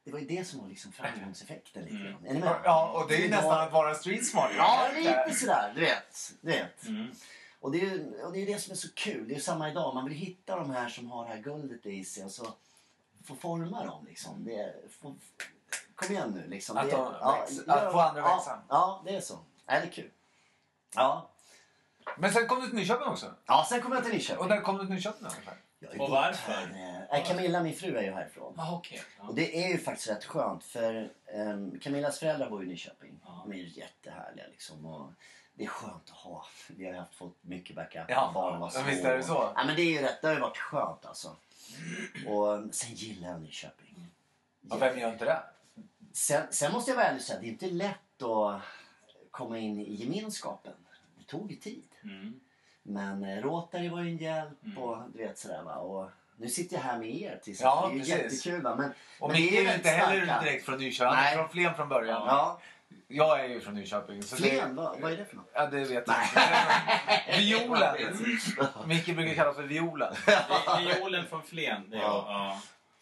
det var ju det som var liksom framgångseffekten lite grann. Är ni med? Ja, och det är ju nästan att vara street smart. Ja, lite sådär, du vet. Och det är ju det som är så kul. Det är ju samma idag. Man vill hitta de här som har det här guldet i sig och så få forma dem liksom. Kom igen nu liksom. Att få andra växa. Ja, det är så. Det är kul. Ja. Men sen kom du till Nyköping också? Ja, sen kom jag till Nyköping. Och när kom du till Nyköping ungefär? Och varför? Camilla, min fru, är ju härifrån. Okay. Ja. Och det är ju faktiskt rätt skönt för Camillas föräldrar bor i Nyköping. De är ju jättehärliga liksom. Och det är skönt att ha. Vi har fått mycket backup. Barnen var små. Visst är det så? Ja, men det är ju rätt. Det har ju varit skönt alltså. Och sen gillar jag Nyköping. Och vem gör inte det? Sen måste jag vara ärlig och säga att det är inte lätt att komma in i gemenskapen. Det tog ju tid. Men Rotary var ju en hjälp och du vet sådär va. Och nu sitter jag här med er tills det är ju jättekul va. Men Micke är ju inte heller direkt från Nyköping. Han är från Flen från början. Ja. Jag är ju från Nyköping. Flen? Vad är det för något? Ja, det vet jag inte. Violen. Micke brukar kallas för Violen. Violen från Flen. Ja.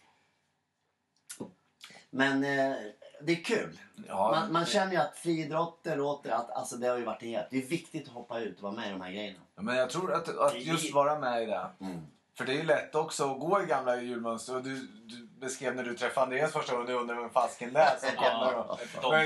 Men det är kul. Ja, man känner ju att friidrotter låter alltså det har ju varit helt. Det är viktigt att hoppa ut och vara med i de här grejerna. Ja, men jag tror att just vara med i det. För det är ju lätt också att gå i gamla julmönster. Och du beskrev när du träffade Andreas första gången. Du undrar vem fasken där som kommer.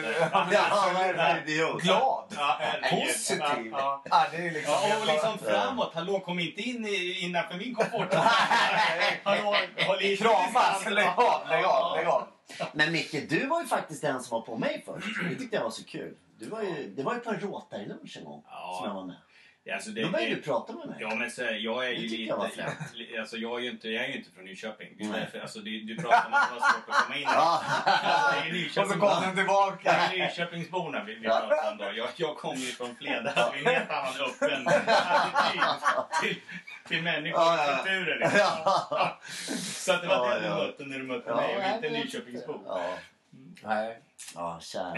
Glad. Positiv. Det är liksom och liksom framåt. Hallå, kom inte in innanför min komfort. Hallå, håll i kramas. Lägg av. Men Micke, du var ju faktiskt den som var på mig först. Det tyckte jag var så kul. Det var ju på en Rotary-lunch en gång som jag var med. Alltså då började du prata med mig. Ja, men så, jag är ju lite... Alltså, jag är ju inte från Nyköping. Det är därför, alltså, du pratar om att det var svårt att komma in. Och så kom den tillbaka. Det är Nyköpingsborna vi pratar om då. Jag kommer ju från Flen. Där har vi en helt annan öppen attityd till människor och kulturer. Liksom. Så att det var det du mötte när du mötte mig. Och inte Nyköpingsbo. Nej. Ja, kära.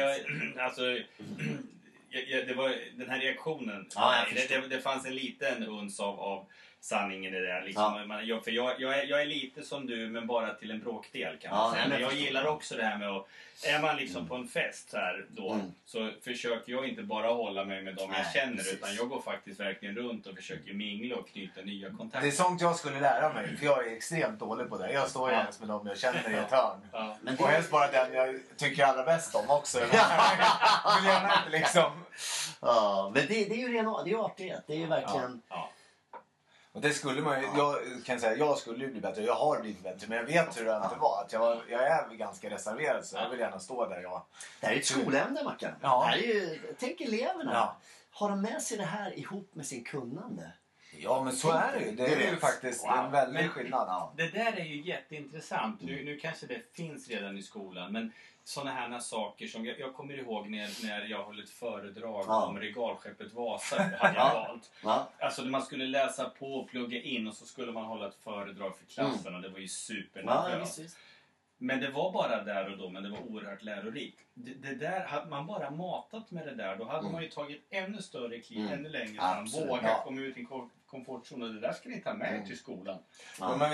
Det var den här reaktionen. Det fanns en liten uns av sanningen i det där. Liksom. Jag är lite som du, men bara till en bråkdel kan man säga. Men jag gillar också det här med att... Är man liksom på en fest så här då, så försöker jag inte bara hålla mig med dem jag känner. Precis. Utan jag går faktiskt verkligen runt och försöker mingla och knyta nya kontakter. Det är sånt jag skulle lära mig, för jag är extremt dålig på det. Jag står ju ens med dem jag känner i ett hörn. Och helst bara den jag tycker allra bäst om också. Men gärna inte liksom... Ja, men det är ju artighet. Det är ju verkligen... Och det skulle man ju, jag kan säga, jag skulle ju bli bättre. Jag har blivit bättre, men jag vet hur det inte var. Att jag är ganska reserverad, så jag vill gärna stå där. Det här är ett skolämne, Mackan. Det här är ju, tänk eleverna. Har de med sig det här ihop med sin kunnande? Ja, men så är det ju. Det är ju faktiskt en väldig skillnad. Det där är ju jätteintressant. Nu kanske det finns redan i skolan, men sådana här saker som jag kommer ihåg när jag höll ett föredrag om regalskeppet Vasa hade jag valt. Alltså man skulle läsa på och plugga in och så skulle man hålla ett föredrag för klassen och det var ju supernervöst. Men det var bara där och då, men det var oerhört lärorikt. Det där, hade man bara matat med det där, då hade man ju tagit ännu större kliv, ännu längre fram. Våga komma ut i en komfortzon, och det där ska ni ta med till skolan. Men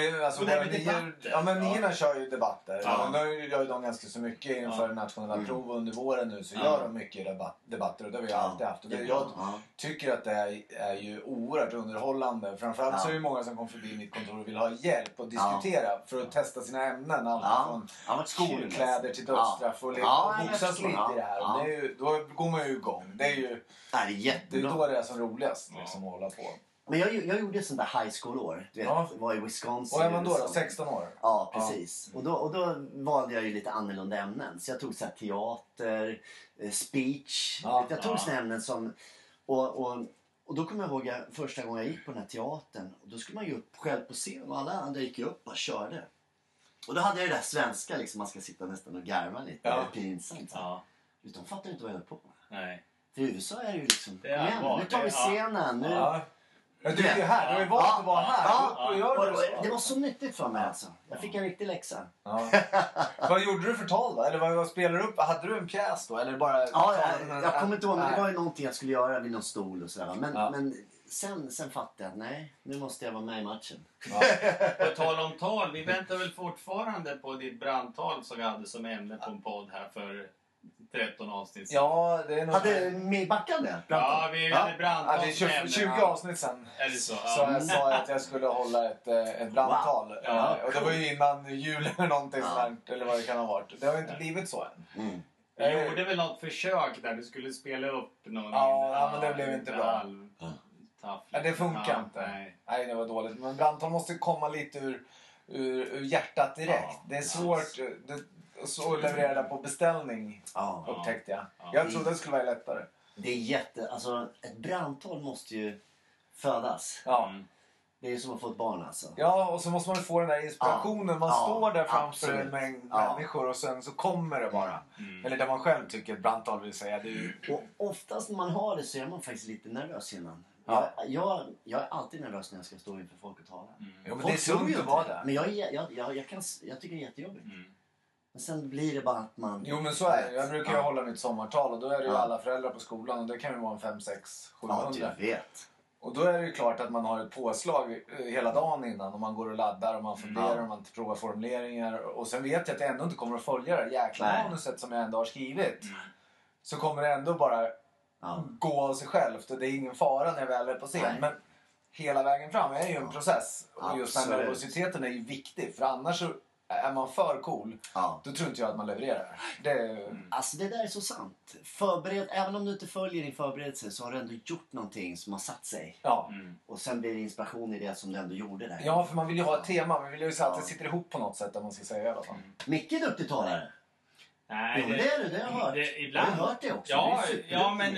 niorna kör ju debatter. Nu gör ju de ganska så mycket inför nationella prov under våren nu, så gör de mycket debatter, och det har vi alltid haft. Och jag tycker att det är ju oerhört underhållande. Framförallt så är det många som kommer förbi mitt kontor och vill ha hjälp och diskutera för att testa sina ämnen. Allt från skolkläder till dödsstraff och boxas lite i det här. Och det är ju, då går man ju igång. Det är ju då det är som roligast liksom, att hålla på. Men jag gjorde sånt där high school-år. Du vet, var i Wisconsin. Och är man då? 16 år? Ja, precis. Och då valde jag ju lite annorlunda ämnen. Så jag tog så här teater, speech. Jag tog såna ämnen som... Och då kommer jag ihåg första gången jag gick på den här teatern. Och då skulle man ju upp själv på scen, och alla andra gick upp och körde. Och då hade jag det där svenska, liksom, man ska sitta nästan och garva lite. Det är pinsamt. De fattar inte vad jag höll på med. Nej. För i USA är det ju liksom... nu tar vi scenen. Nu... Du är ju här, du har ju valt att vara här. Det var så nyttigt för mig alltså. Jag fick en riktig läxa. Vad gjorde du för tal då? Eller vad spelade du upp? Hade du en pjäs då? Eller bara jag kommer inte ihåg, men det var ju någonting jag skulle göra vid någon stol och sådär. Men sen fattade jag att nej, nu måste jag vara med i matchen. Ja. På tal om tal, vi väntar väl fortfarande på ditt brandtal som vi hade som ämne på en podd här för 13 avsnitt. Ja, det är nog... Hade med backande? Ja, vi hade brandtal. Ja, det är 20 avsnitt sen. Är det så? Så jag sa att jag skulle hålla ett brandtal. Wow. Ja, och det var ju innan jul eller någonting sånt, eller vad det kan ha varit. Det har ju inte blivit så än. Du gjorde väl något försök där du skulle spela upp någon... Ja, men det blev inte bra. Ja, det funkar inte. Nej, det var dåligt. Men brandtal måste komma lite ur hjärtat direkt. Det är svårt. Så leverera det på beställning, upptäckte jag. Jag trodde det skulle vara lättare. Det är alltså ett brandtal måste ju födas. Ja. Det är som att få ett barn alltså. Ja, och så måste man få den där inspirationen. Man står där framför en mängd människor och sen så kommer det bara. Eller det man själv tycker ett brandtal vill säga. Och oftast när man har det så är man faktiskt lite nervös innan. Ja. Jag är alltid nervös när jag ska stå inför folk och tala. Jo, men det är sunt att vara det. Men jag tycker det är jättejobbigt. Men sen blir det bara att man... Jo, men så är det. Jag brukar ju hålla mitt sommartal och då är det ju alla föräldrar på skolan och det kan ju vara en 5, 6, 700. Ja, du vet. Och då är det ju klart att man har ett påslag hela dagen innan och man går och laddar och man funderar och man provar formuleringar. Och sen vet jag att jag ändå inte kommer att följa det jäkla manuset som jag ändå har skrivit. Så kommer det ändå bara gå av sig självt och det är ingen fara när jag väl är på scen. Men hela vägen fram är ju en process och just den nervositeten är ju viktig för annars så är man för cool, då tror inte jag att man levererar. Alltså det där är så sant. Även om du inte följer din förberedelse så har du ändå gjort någonting som har satt sig. Ja. Och sen blir det inspiration i det som du ändå gjorde där. Ja, för man vill ju ha ett tema. Man vill ju att det sitter ihop på något sätt om man ska säga i alla fall. Micke är duktig talare. Nej, jo, det är det. Det har jag hört. Ibland. Jag har hört det också. Ja, men...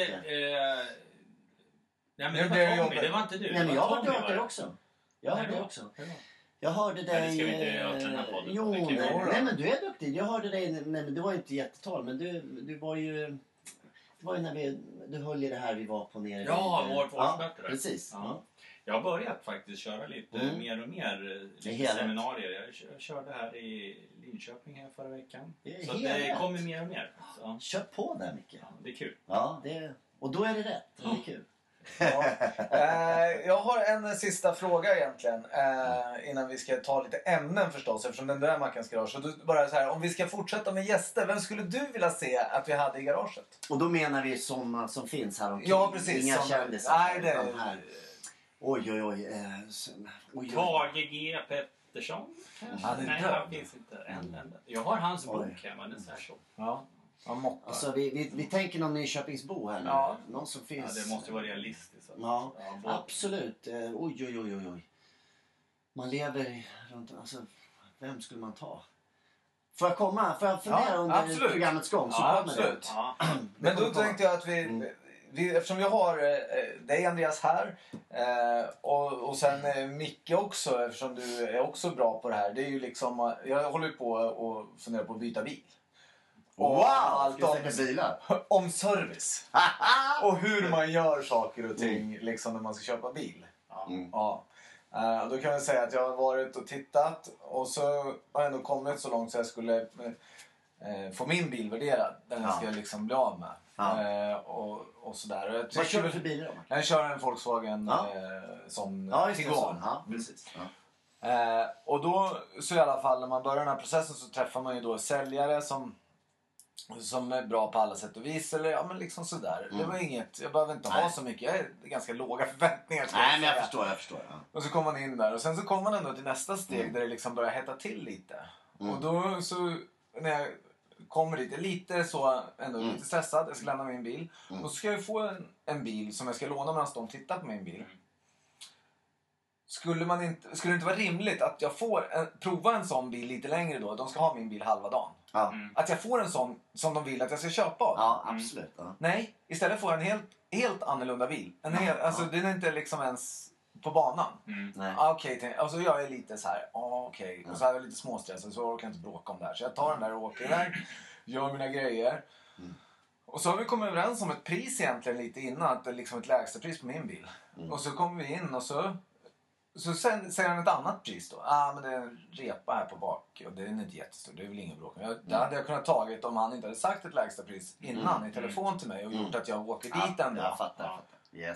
det var inte du. Nej, men jag har hört det också. Jag hörde det också. Jag hörde dig... Nej, det ska vi inte göra den här podden. Jo, nej, men du är duktig. Jag hörde dig... Nej, men det var inte jättetal. Men du var ju... Det var ju när du höll i det här vi var på nere... Ja, vårt årsmöte. Precis. Ja. Jag har börjat faktiskt köra lite mer och mer lite seminarier. Jag körde här i Linköping här förra veckan. Så det kommer mer och mer. Så. Kör på där, Micke. Ja, det är kul. Ja, och då är det rätt. Det är kul. Ja. Jag har en sista fråga egentligen innan vi ska ta lite ämnen förstås eftersom den där är Mackans garage. Så du, bara så här, om vi ska fortsätta med gäster, vem skulle du vilja se att vi hade i garaget? Och då menar vi sådana som finns här omkring. Ja, precis. Inga kändisar. Nej, det är... här. Oj. Tage G. Pettersson kanske? Nej, han finns inte än. Jag har hans bok hemma, den är så. Ja. Alltså, vi tänker någon Nyköpingsbo här nu. Ja. Någon som finns... Ja, det måste vara realistiskt. Ja, absolut. Oj. Man lever runt... Alltså, vem skulle man ta? Får jag fundera under programmets gång? Så absolut. Ja. Men då tänkte jag att vi eftersom jag har dig Andreas här och sen Micke också eftersom du är också bra på det här. Det är ju liksom, jag håller på och funderar på att byta bil. Wow! Allt om service. Och hur man gör saker och ting liksom när man ska köpa bil. Ja. Då kan jag säga att jag har varit och tittat och så har jag ändå kommit så långt så jag skulle få min bil värderad. Den jag ska liksom bli av med. Och sådär. Vad kör du för bil då? Jag kör en Volkswagen som Tiguan. Ja, precis. Och då så i alla fall när man börjar den här processen så träffar man ju då säljare som är bra på alla sätt och vis eller men liksom sådär. Det var inget, jag behöver inte ha så mycket. Jag är ganska låga förväntningar. Nej, men jag förstår. Ja. Och så kommer man in där och sen så kommer man ändå till nästa steg där det liksom börjar hetta till lite. Och då så när jag kommer dit lite så ändå lite stressad. Jag ska lämna min bil. Och så ska jag få en bil som jag ska låna medan de tittar på min bil. Skulle det inte vara rimligt att jag får prova en sån bil lite längre då? De ska ha min bil halva dagen. Att jag får en sån som de vill att jag ska köpa av. Ja, absolut. Nej, istället får jag en helt annorlunda bil. Alltså den är inte liksom ens på banan. Okej, och så gör jag lite så här. Okej. Och så är jag lite småstressad så orkar jag inte bråka om det här. Så jag tar den där och åker iväg. Gör mina grejer. Och så har vi kommit överens om ett pris egentligen lite innan. Att det är liksom ett lägsta pris på min bil. Och så kommer vi in och så sen säger han ett annat pris då. Men det är en repa här på bak. Och det är inte jättestor. Det är väl ingen bråk. Det hade jag kunnat tagit om han inte hade sagt ett lägsta pris innan i telefon till mig. Och gjort att jag åker dit ändå. Jag fattar. Yes.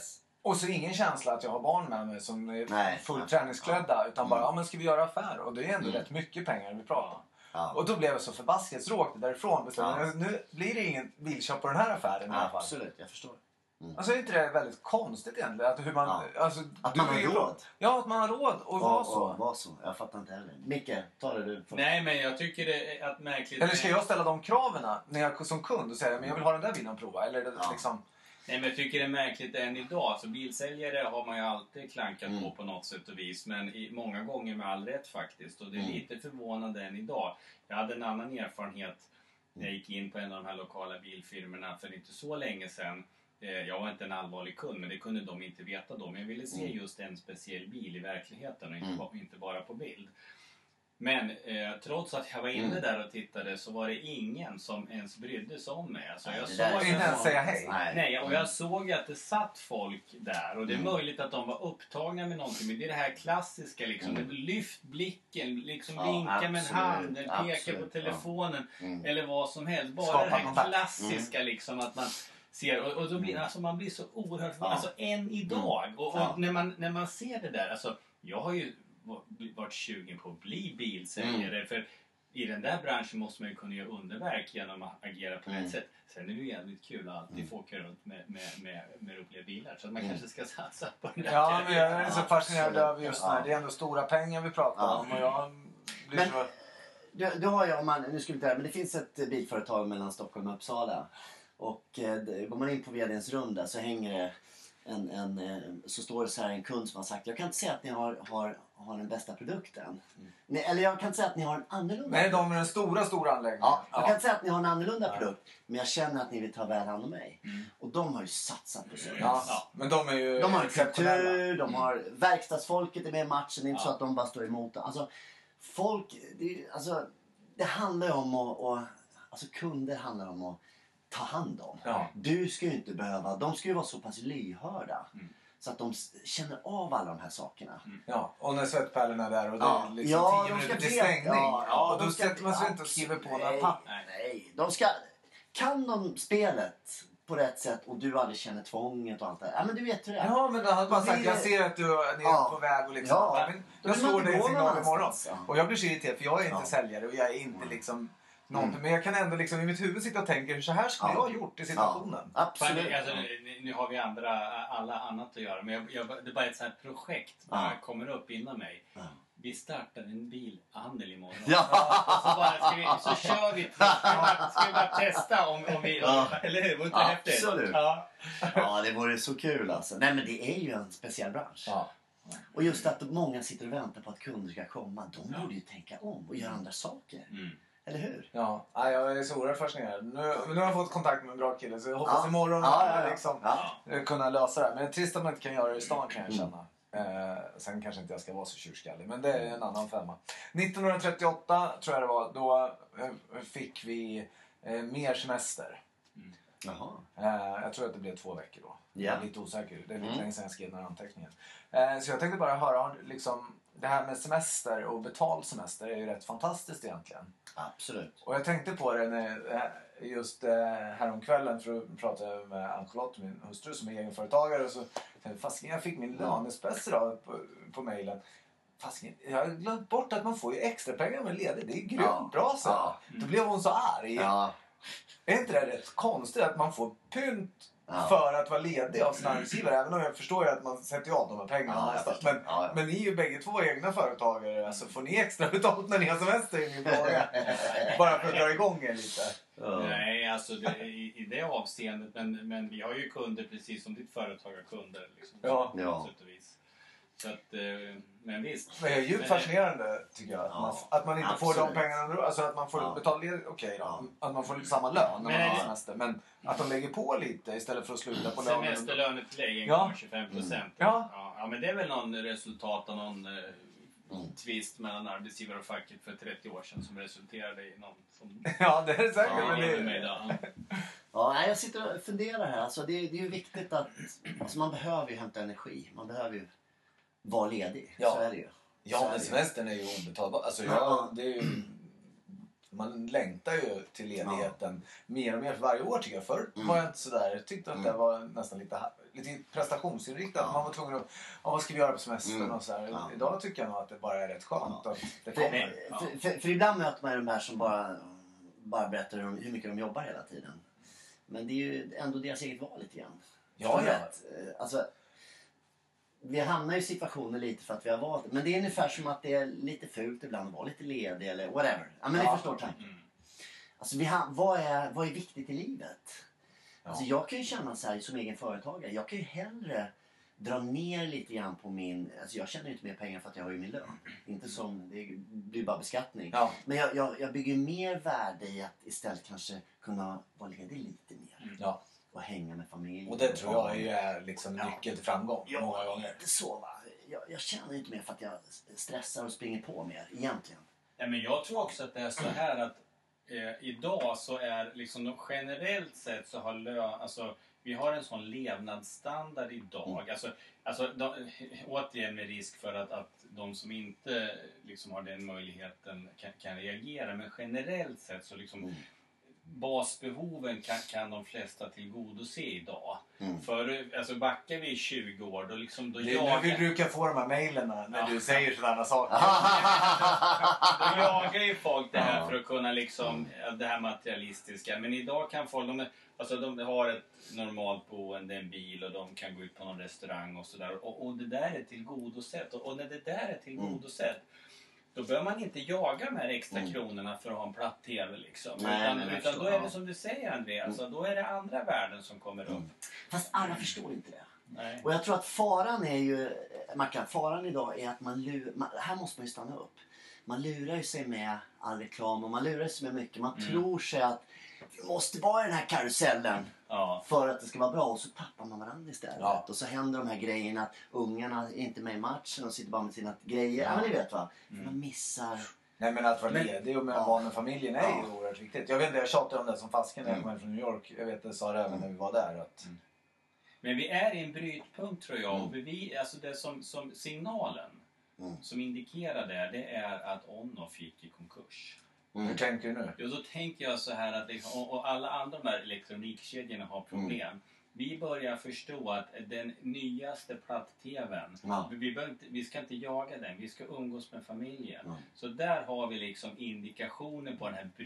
Och så ingen känsla att jag har barn med mig som är fullt träningsklädda. Utan bara, men ska vi göra affär? Och det är ändå rätt mycket pengar vi pratar om. Ja. Och då blev jag så förbaskat råkigt därifrån. Nu blir det ingen bilköp på den här affären i alla fall. Absolut, jag förstår. Alltså är inte det väldigt konstigt egentligen? Att, hur man, alltså, att man har råd. Ja, att man har råd och var så. Jag fattar inte heller. Micke, ta det du. Nej, men jag tycker det är att märkligt. Eller ska jag ställa de kraven när jag som kund och säga men jag vill ha den där bilen att prova? Eller liksom... Nej, men jag tycker det är märkligt än idag. Alltså, bilsäljare har man ju alltid klankat på något sätt och vis. Men många gånger med all rätt faktiskt. Och det är lite förvånande än idag. Jag hade en annan erfarenhet när jag gick in på en av de här lokala bilfirmorna för inte så länge sedan. Jag var inte en allvarlig kund, men det kunde de inte veta då. Men jag ville se just en speciell bil i verkligheten och inte bara på bild. Men trots att jag var inne där och tittade så var det ingen som ens brydde sig om mig. Alltså, jag såg inte ens säga hej. Nej, och jag såg att det satt folk där. Och det är möjligt att de var upptagna med någonting. Men det är det här klassiska liksom. Lyft blicken, liksom blinka med en hand, peka på telefonen. Eller vad som helst. Bara det här klassiska liksom att man... Och då blir alltså, man blir så oerhört alltså än idag och när man ser det där alltså jag har ju varit 20 på att bli bilsäljare för i den där branschen måste man ju kunna göra underverk genom att agera på rätt sätt. Sen är det ju jävligt kul att alltid få åka runt med roliga bilar så att man kanske ska satsa på det där. Ja, men jag är så fascinerad av just när det är ändå stora pengar vi pratar om och jag blir så... Du har ju, nu ska vi inte men det finns ett bilföretag mellan Stockholm och Uppsala. Och går man in på vdns runda så hänger det så står det så här en kund som har sagt jag kan inte säga att ni har den bästa produkten. Eller jag kan inte säga att ni har en annorlunda. Nej, de är den stora anläggningen. Ja, jag kan inte säga att ni har en annorlunda produkt. Men jag känner att ni vill ta väl hand om mig. Och de har ju satsat på sig. Ja, men de är ju de har kultur, de har verkstadsfolket är med i matchen. Det är inte så att de bara står emot. Alltså, det handlar ju om alltså kunder handlar om att ta hand om. Ja. Du ska ju inte behöva, de ska ju vara så pass lyhörda så att de känner av alla de här sakerna. Ja, och när svettpärlorna är där och det är liksom 10 minuter till stängning. Och då sätter man sig inte och skriver på några papper. Nej, kan de spelet på rätt sätt och du aldrig känner tvånget och allt det. Ja, men du vet hur det är. Ja, men då hade man sagt, jag ser att du är på väg och liksom, men jag slår dig en signal imorgon. Och jag blir så irriterad för jag är inte säljare och jag är inte liksom någonting. Men jag kan ändå liksom i mitt huvud sitta och tänka så här skulle jag ha gjort i situationen. Absolut. Alltså, nu har vi alla annat att göra. Men det är bara ett sånt här projekt som kommer upp innan mig. Vi startar en bilhandel imorgon. Så kör vi. Ska vi bara testa om vi... Eller hur? Var inte häftigt? Absolut. Ja, det vore så kul alltså. Nej, men det är ju en speciell bransch. Ja. Och just att många sitter och väntar på att kunder ska komma. De borde ju tänka om och göra andra saker. Eller hur? Ja, jag är så oerhört fascinerad. Nu har jag fått kontakt med en bra kille så jag hoppas imorgon liksom kunna lösa det här. Men det är trist att man inte kan göra det i stan kan jag känna. Sen kanske inte jag ska vara så tjurskallig, men det är en annan femma. 1938 tror jag det var, då fick vi mer semester. Jag tror att det blev 2 veckor då. Jag är lite osäker, det är lite länge sedan jag skrev den här anteckningen. Så jag tänkte bara höra liksom, det här med semester och betald semester är ju rätt fantastiskt egentligen. Absolut. Och jag tänkte på det när, just häromkvällen för att prata med Ann-Charlotte, min hustru som är egenföretagare. Och så tänkte jag fick min lönespec idag på mejlen. Jag har glömt bort att man får ju extra pengar med ledig. Det är grymt bra så. Då blev hon så arg. Är inte det rätt konstigt att man får pynt för att vara ledig av sin arbetsgivare? Även om jag förstår ju att man sätter av de här pengarna någonstans. Men ni är ju bägge två egna företagare. Alltså får ni extra betalt när ni har semester i min fråga? Bara för att dra igång er lite. Nej, alltså i det avseendet. Men vi har ju kunder precis som ditt företag har kunder. liksom, på sätt och vis. Så att, men visst. Det är djupt fascinerande tycker jag. Att man inte får de pengarna. Alltså att man får betala okej då. Att man får samma lön när man har semester. Men att de lägger på lite istället för att sluta på lönen. Semesterlönetillägg 1,25%. Ja, men det är väl någon resultat av någon tvist mellan arbetsgivare och facket för 30 år sedan som resulterade i någon som... Ja, det är det säkert. Ja, jag sitter och funderar här. Alltså, det är ju viktigt att alltså, man behöver ju hämta energi. Man behöver ju vara ledig. Så är det ju. Ja, men semestern är ju obetalbar. Alltså, det är ju Man längtar ju till ledigheten mer och mer för varje år tycker jag. Förr var jag inte sådär. Jag tyckte att det var nästan lite prestationsinriktat. Man var tvungen att, vad ska vi göra på semestern och sådär. Idag tycker jag nog att det bara är rätt skönt att det kommer. För ibland möter man de här som bara berättar om hur mycket de jobbar hela tiden. Men det är ju ändå deras eget val lite grann. Ja. Alltså, vi hamnar i situationer lite för att vi har valt det. Men det är ungefär som att det är lite fult ibland att vara lite ledig eller whatever. Ja, men ni förstår tanken. Alltså, vad är viktigt i livet? Alltså, jag kan ju känna så här som egen företagare. Jag kan ju hellre dra ner lite grann på min... Alltså jag tjänar ju inte mer pengar för att jag har ju min lön. Inte som... Det blir bara beskattning. Ja. Men jag bygger mer värde i att istället kanske kunna vara ledig lite mer. Ja. Och hänga med familjen. Och det tror jag är liksom nyckeln till framgång. Många gånger. Inte så va. Jag tjänar inte mer för att jag stressar och springer på mer egentligen. Ja, men jag tror också att det är så här att idag så är liksom generellt sett så har vi har en sån levnadsstandard idag. Återigen med risk för att de som inte liksom har den möjligheten kan reagera. Men generellt sett så liksom basbehoven kan de flesta tillgodose idag. För backar vi 20 år då liksom då vi brukar få de här mejlen när du säger sådana saker. Då jagar ju folk det här för att kunna liksom det här materialistiska. Men idag kan folk de har ett normalt boende, en bil och de kan gå ut på någon restaurang och sådär. Och det där är tillgodosett. Och när det där är tillgodosett då bör man inte jaga de här extra kronorna för att ha en platt tv liksom. Utan då är det som du säger André, alltså, då är det andra värden som kommer upp. Fast alla förstår inte det. Nej. Och jag tror att faran är ju, faran idag är att här måste man ju stanna upp. Man lurar ju sig med all reklam och man lurar sig med mycket. Man tror sig att vi måste vara i den här karusellen för att det ska vara bra. Och så tappar man varandra istället. Ja. Och så händer de här grejerna att ungarna är inte med i matchen och sitter bara med sina grejer. Ja, men ni vet va? Man missar... Nej, men att vara ledig och vara med familjen är ju oerhört viktigt. Jag vet inte, jag tjatar om det som fasken när jag kom hem från New York. Jag vet, det sa det även när vi var där. Att... Men vi är i en brytpunkt tror jag. Och alltså det som signalen som indikerar det är att On-Off gick i konkurs. Hur tänker du nu? Jo, då tänker jag så här att och alla andra de här elektronikkedjorna har problem. Vi börjar förstå att den nyaste platt-tvn, vi ska inte jaga den, vi ska umgås med familjen. Så där har vi liksom indikationer på den här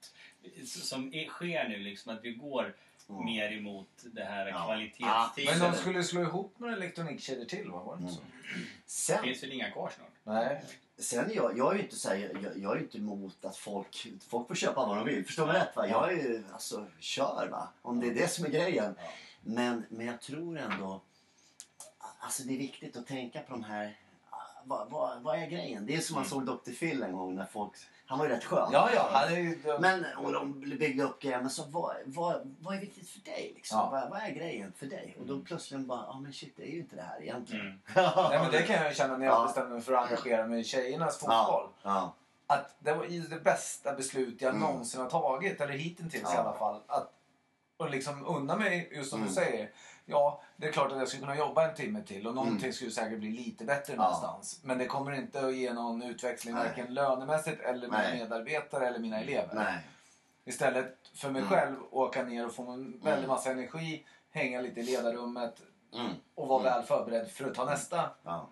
som sker nu, liksom att vi går mer emot det här kvalitetstiden. Men de skulle slå ihop några elektronikkedjor till, var det inte så? Sen finns väl inga kvar snart? Nej. Sen jag är ju inte så här, jag är inte emot att folk får köpa vad de vill. Förstår du rätt va? Jag är ju, alltså, kör va? Om det är det som är grejen. Men jag tror ändå, alltså det är viktigt att tänka på de här, vad är grejen? Det är som man såg Dr. Phil en gång när folk, han var ju rätt skön. Men och de byggde upp grejer, men så vad är viktigt för dig liksom? Vad är grejen för dig? Och då plötsligt bara, men shit, det är ju inte det här egentligen. Nej, men det kan jag känna när jag bestämde mig för att engagera mig i tjejernas fotboll. Att det var det bästa beslut jag någonsin har tagit, eller hittills i alla fall. Och liksom unna mig, just som du säger, det är klart att jag skulle kunna jobba en timme till och någonting skulle säkert bli lite bättre någonstans. Men det kommer inte att ge någon utväxling varken lönemässigt eller mina medarbetare eller mina elever. Nej. Istället för mig själv åka ner och få en väldigt massa energi, hänga lite i ledarrummet och vara väl förberedd för att ta nästa.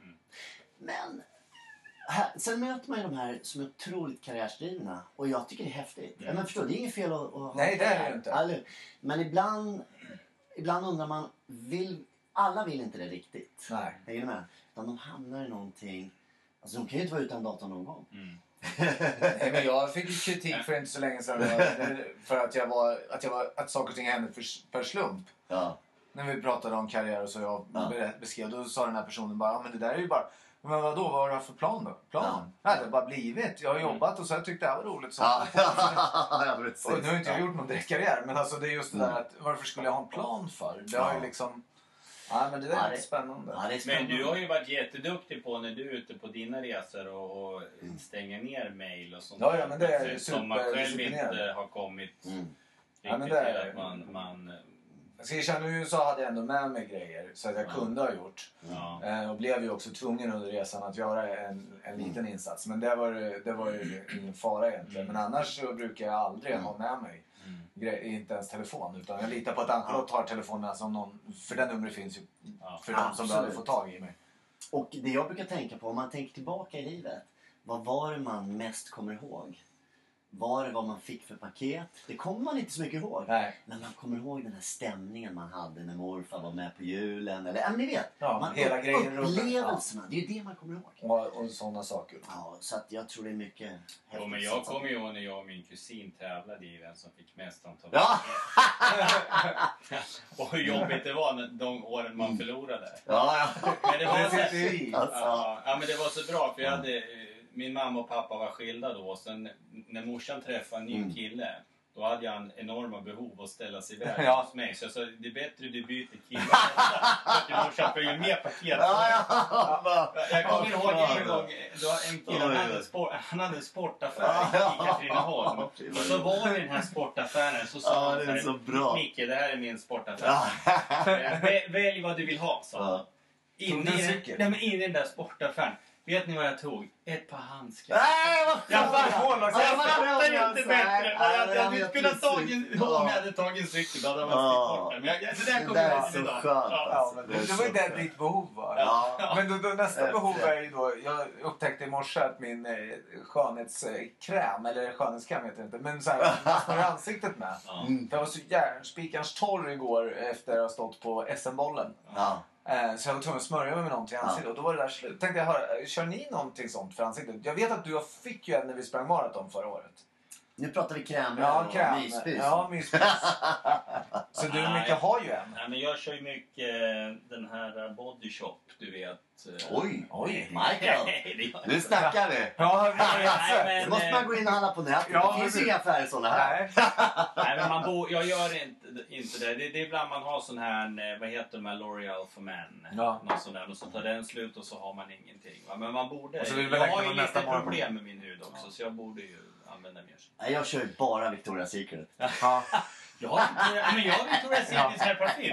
Men sen möter man ju de här som är otroligt karriärsdrivna och jag tycker det är häftigt. Men förstår, det är inget fel att nej, det är det inte. Men ibland undrar man, alla vill inte det riktigt. Nej. Hänger du med? Utan de hamnar i någonting, alltså de kan ju inte vara utan datorn någon gång. Nej, men jag fick ju kritik för inte så länge sedan för att saker och ting hände för slump. När vi pratade om karriär och så jag beskrev, då sa den här personen bara, men det där är ju bara... Men vadå, vad har du haft för plan då? Nej, det har bara blivit. Jag har jobbat och så har jag tyckt det här var roligt. Så. Och nu har inte jag gjort någon direktkarriär. Men alltså det är just det där att varför skulle jag ha en plan för? Det har ju liksom... men det där är lite spännande. Men du har ju varit jätteduktig på när du är ute på dina resor och stänger ner mejl och sånt. Ja, men det är som man själv inte har kommit riktigt till att man Så jag kände i USA hade jag ändå med mig grejer så att jag kunde ha gjort. Och blev ju också tvungen under resan att göra en liten insats. Men det var ju ingen fara egentligen. Men annars så brukar jag aldrig ha med mig inte ens telefon. Utan jag litar på att Ann-Charlotte har telefonen som någon, för den numret finns ju för de som behöver få tag i mig. Och det jag brukar tänka på, om man tänker tillbaka i livet, vad var det man mest kommer ihåg? Var det vad man fick för paket? Det kommer man inte så mycket ihåg. Nej. Men man kommer ihåg den här stämningen man hade när morfar var med på julen. Eller, ni vet. Hela grejen upplevelserna. Det är ju det man kommer ihåg. Och sådana saker. Ja, så att jag tror det är mycket häftigt. Men jag kommer ju ihåg när jag och min kusin tävlade i vem som fick mest antal. Ja! Och hur jobbigt det var de åren man förlorade. Ja. Men det var Alltså. men det var så bra för jag hade... Min mamma och pappa var skilda då. Och sen när morsan träffade en ny kille. Då hade jag en enorma behov att ställa sig iväg hos mig. Så jag sa, det är bättre du byter kille. Så att morsan får ju mer paket. Jag kommer ihåg en gång. En kille han hade en sportaffär i Katrineholm. Och så var det den här sportaffären. Så sa han det är så bra. Micke, det här är min sportaffär. Välj vad du vill ha, sa in i den där sportaffären. Vet ni vad jag tog? Ett par handskar. Jag fattar inte bättre. Jag hade kunnat om jag hade tagit en cykel. Då hade man stick bort den. Det där kommer jag ihåg idag. Det var ju det ditt behov var. Men då nästa behov är ju då... Jag upptäckte i morse att min skönhetskräm, eller skönhetskräm heter det inte, men så här, man smörjer ansiktet med. För jag var så järnspikans torr igår efter att ha stått på SM-bollen. Så jag var tvungen att smörja mig med någonting i ansiktet. Och då var det där slut. Tänkte jag höra, kör ni någonting sånt för ansiktet? Jag vet att du fick ju en när vi sprang maraton förra året. Nu pratar vi kräm och myspys. Ja, myspys. Så du mycket har ju en. Nej, men jag kör ju mycket den här Body Shop, du vet. Oj, Michael. Nu snackar vi. Men måste man gå in och handla på nätet. Det finns inga affärer sådana här. Nej, men jag gör inte det. Det är ibland man har sån här, vad heter de här L'Oreal for Men. Någon sån där, och så tar den slut och så har man ingenting. Men man borde... Jag har ju lite problem med min hud också, så jag borde ju använda mer. Nej, jag kör ju bara Victoria's Secret. Men jag har Victoria's Secrets här parfym.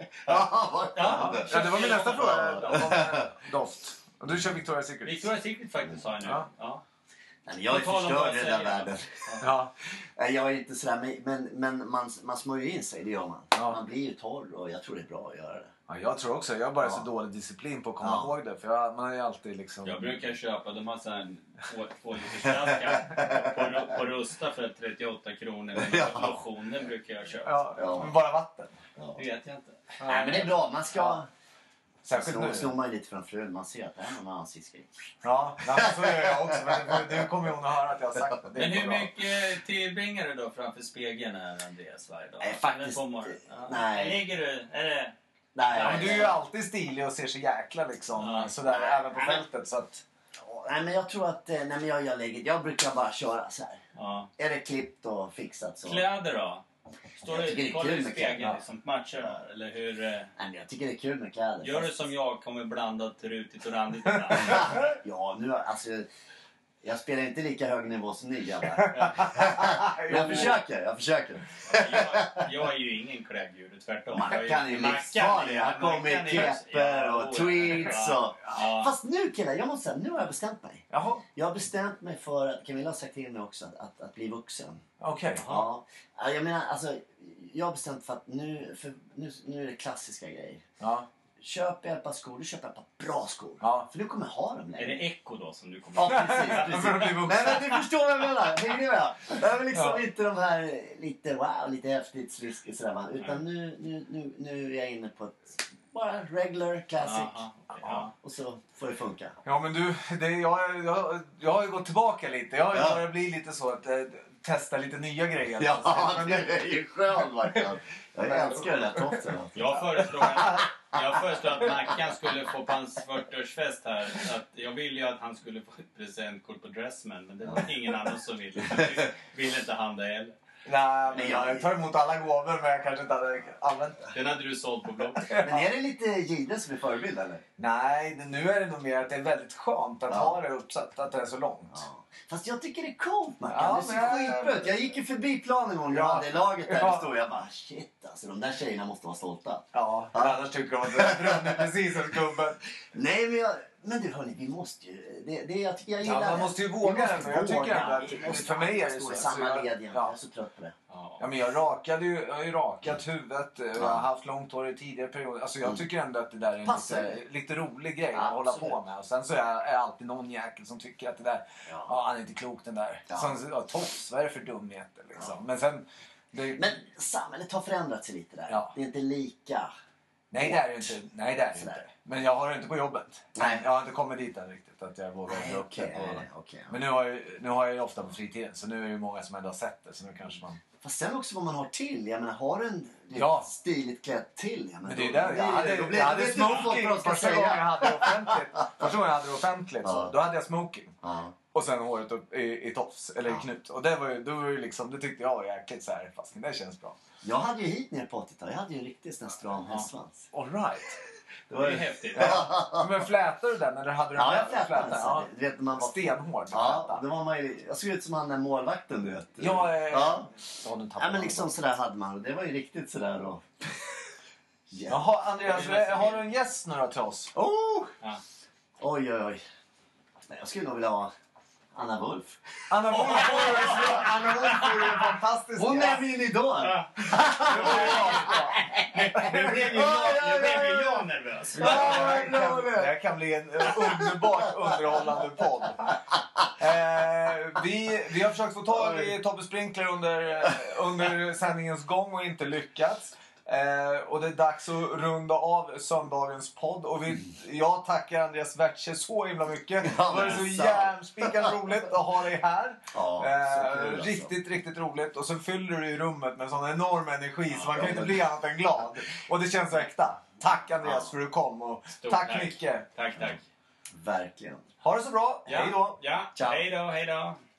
Det var min nästa fråga. Doft. Och du kör Victoria's Secret. Victoria's Secret faktiskt sa jag nu. Nej, men jag är förstörd i den där världen. Jag är inte sådär, men man smörjer in sig, det gör man. Man blir ju torr och jag tror det är bra att göra det. Ja, jag tror också. Jag har bara så dålig disciplin på att komma ihåg det. För man är ju alltid liksom... Jag brukar köpa, de har så här 2 litersflaska på Rusta för 38 kronor. Men lotionen brukar jag köpa. Men bara vatten? Det vet jag inte. Nej, men det är bra. Man ska... Särskilt nu. Snor man ju lite från frun. Man ser att det är någon ansiktsgrej. Ja, så gör jag också. Men du kommer ju hon att höra att jag har sagt det. Men hur mycket tillbringar du då framför spegeln här, Andreas, varje dag? Nej, faktiskt. Nej. Ligger du? Är det... Nej, men du är ju alltid stilig och ser så jäkla liksom sådär även på fältet så att... Nej, men jag tror att jag brukar bara köra så här. Är det klippt och fixat så. Kläder då? Står du i spegeln som matchar där, eller hur? Nej, men jag tycker det är kul med kläder. Gör du som jag, kommer blandat rutigt och randigt? Ja, nu alltså... Jag spelar inte lika hög nivå som ni grabbar. Jag försöker. Jag är ju ingen klädguru, tvärtom. Mackan är livsfarlig. Han kommer med kepper och tweeds och... Fast nu killar, jag måste säga, nu har jag bestämt mig. Jaha. Jag har bestämt mig för att Camilla har sagt till mig också att bli vuxen. Okej. Ja. Jag menar, alltså, jag har bestämt för att nu är det klassiska grejer. Ja. Köp ett par skor, du köper ett par bra skor. För du kommer ha dem längre. Är det Echo då som du kommer ha? Ja, precis. Nej, men du förstår vad jag menar. Hänger ni med? Jag vill liksom inte de här lite häftigt sliskigt sådär va. Utan nu är jag inne på ett bara regular classic. Och så får det funka. Ja, men du, jag har ju gått tillbaka lite. Jag börjar bli lite så att testa lite nya grejer. Ja, det är ju skönt verkligen. Jag älskar det där toften. Jag föreslår att Mackan skulle få på hans 40-årsfest här. Jag ville ju att han skulle få ett presentkort på Dressman. Men det var ingen annan som ville. Vill inte han det heller. Nej, men jag tar emot alla gåvor, men jag kanske inte hade använt det. Den hade du sålt på Blocket. Men är det lite Gide som är förebild eller? Nej, nu är det nog mer att det är väldigt skönt att ha det uppsatt, att det är så långt. Ja. Fast jag tycker det är coolt, Mackan. Ja, det ser skitbra ut. Jag gick ju förbi planen någon gång hade i laget där. Det stod jag bara, shit alltså, de där tjejerna måste vara stolta. Ja, annars tycker de att det bränner precis som gubben. Nej, men du hörni, vi måste ju... Jag tycker jag gillar man måste ju våga det. Jag tycker ändå att för mig är det så. I samma led igen. Jag är så trött på det. Ja, men jag har ju rakat huvudet. Jag har haft långt hår i tidigare perioder. Alltså jag tycker ändå att det där är en lite rolig grej att hålla på med. Och sen så är alltid någon jäkel som tycker att det där, han är inte klok den där. Sen, Tofs, vad är det för dumheter liksom. Men sen... Men samhället har förändrat sig lite där. Ja. Det är inte lika... Nej, det är det inte. Nej, det är det inte. Men jag har det inte på jobbet. Nej. Jag har inte kommit dit än riktigt. Att jag vågar dra upp det på... Men nu har jag ju ofta på fritiden. Så nu är det ju många som ändå har sett det. Så nu kanske man... Fast sen också vad man har till. Jag menar, har en stiligt klädd till. Jag menar, men det är där jag hade smoking första gången jag hade det offentligt. Första gången jag hade det offentligt. Så, då hade jag smoking. Och sen håret upp i tofs. Eller i knut. Och det var ju liksom... Det tyckte jag var jäkligt så här. Fast det känns bra. Jag hade ju hit ner på 80-talet. Jag hade ju en riktigt sån stram hästsvans. All right. Det var ju häftigt. Men flätade du den eller hade du en fläta? Ja, du vet, man var stenhård. Ja, det var man ju, jag såg ut som han den målvakten, du vet. Ja, men liksom sådär hade man. Och det var ju riktigt sådär och... Jaha, Andreas, har du en gäst nu då till oss? Oj. Nej, jag skulle nog vilja ha Anna Wolf. Anna Wolf vore ju fantastisk. Hon är min idol. Nu blev ju jag nervös. Det här kan bli en underbart underhållande podd. Vi har försökt få tag i Tobbe Sprinkler under sändningens gång och inte lyckats. Och det är dags att runda av söndagens podd. Och jag tackar Andreas Wertze så himla mycket. Det var så järnspikande roligt att ha dig här. Riktigt roligt. Och så fyller du i rummet med sån enorm energi så man kan inte bli annat än glad. Och det känns så äkta. Tack Andreas för att du kom. Och tack mycket. Tack. Verkligen. Ha det så bra. Ja. Hej då. Ja. Hej då.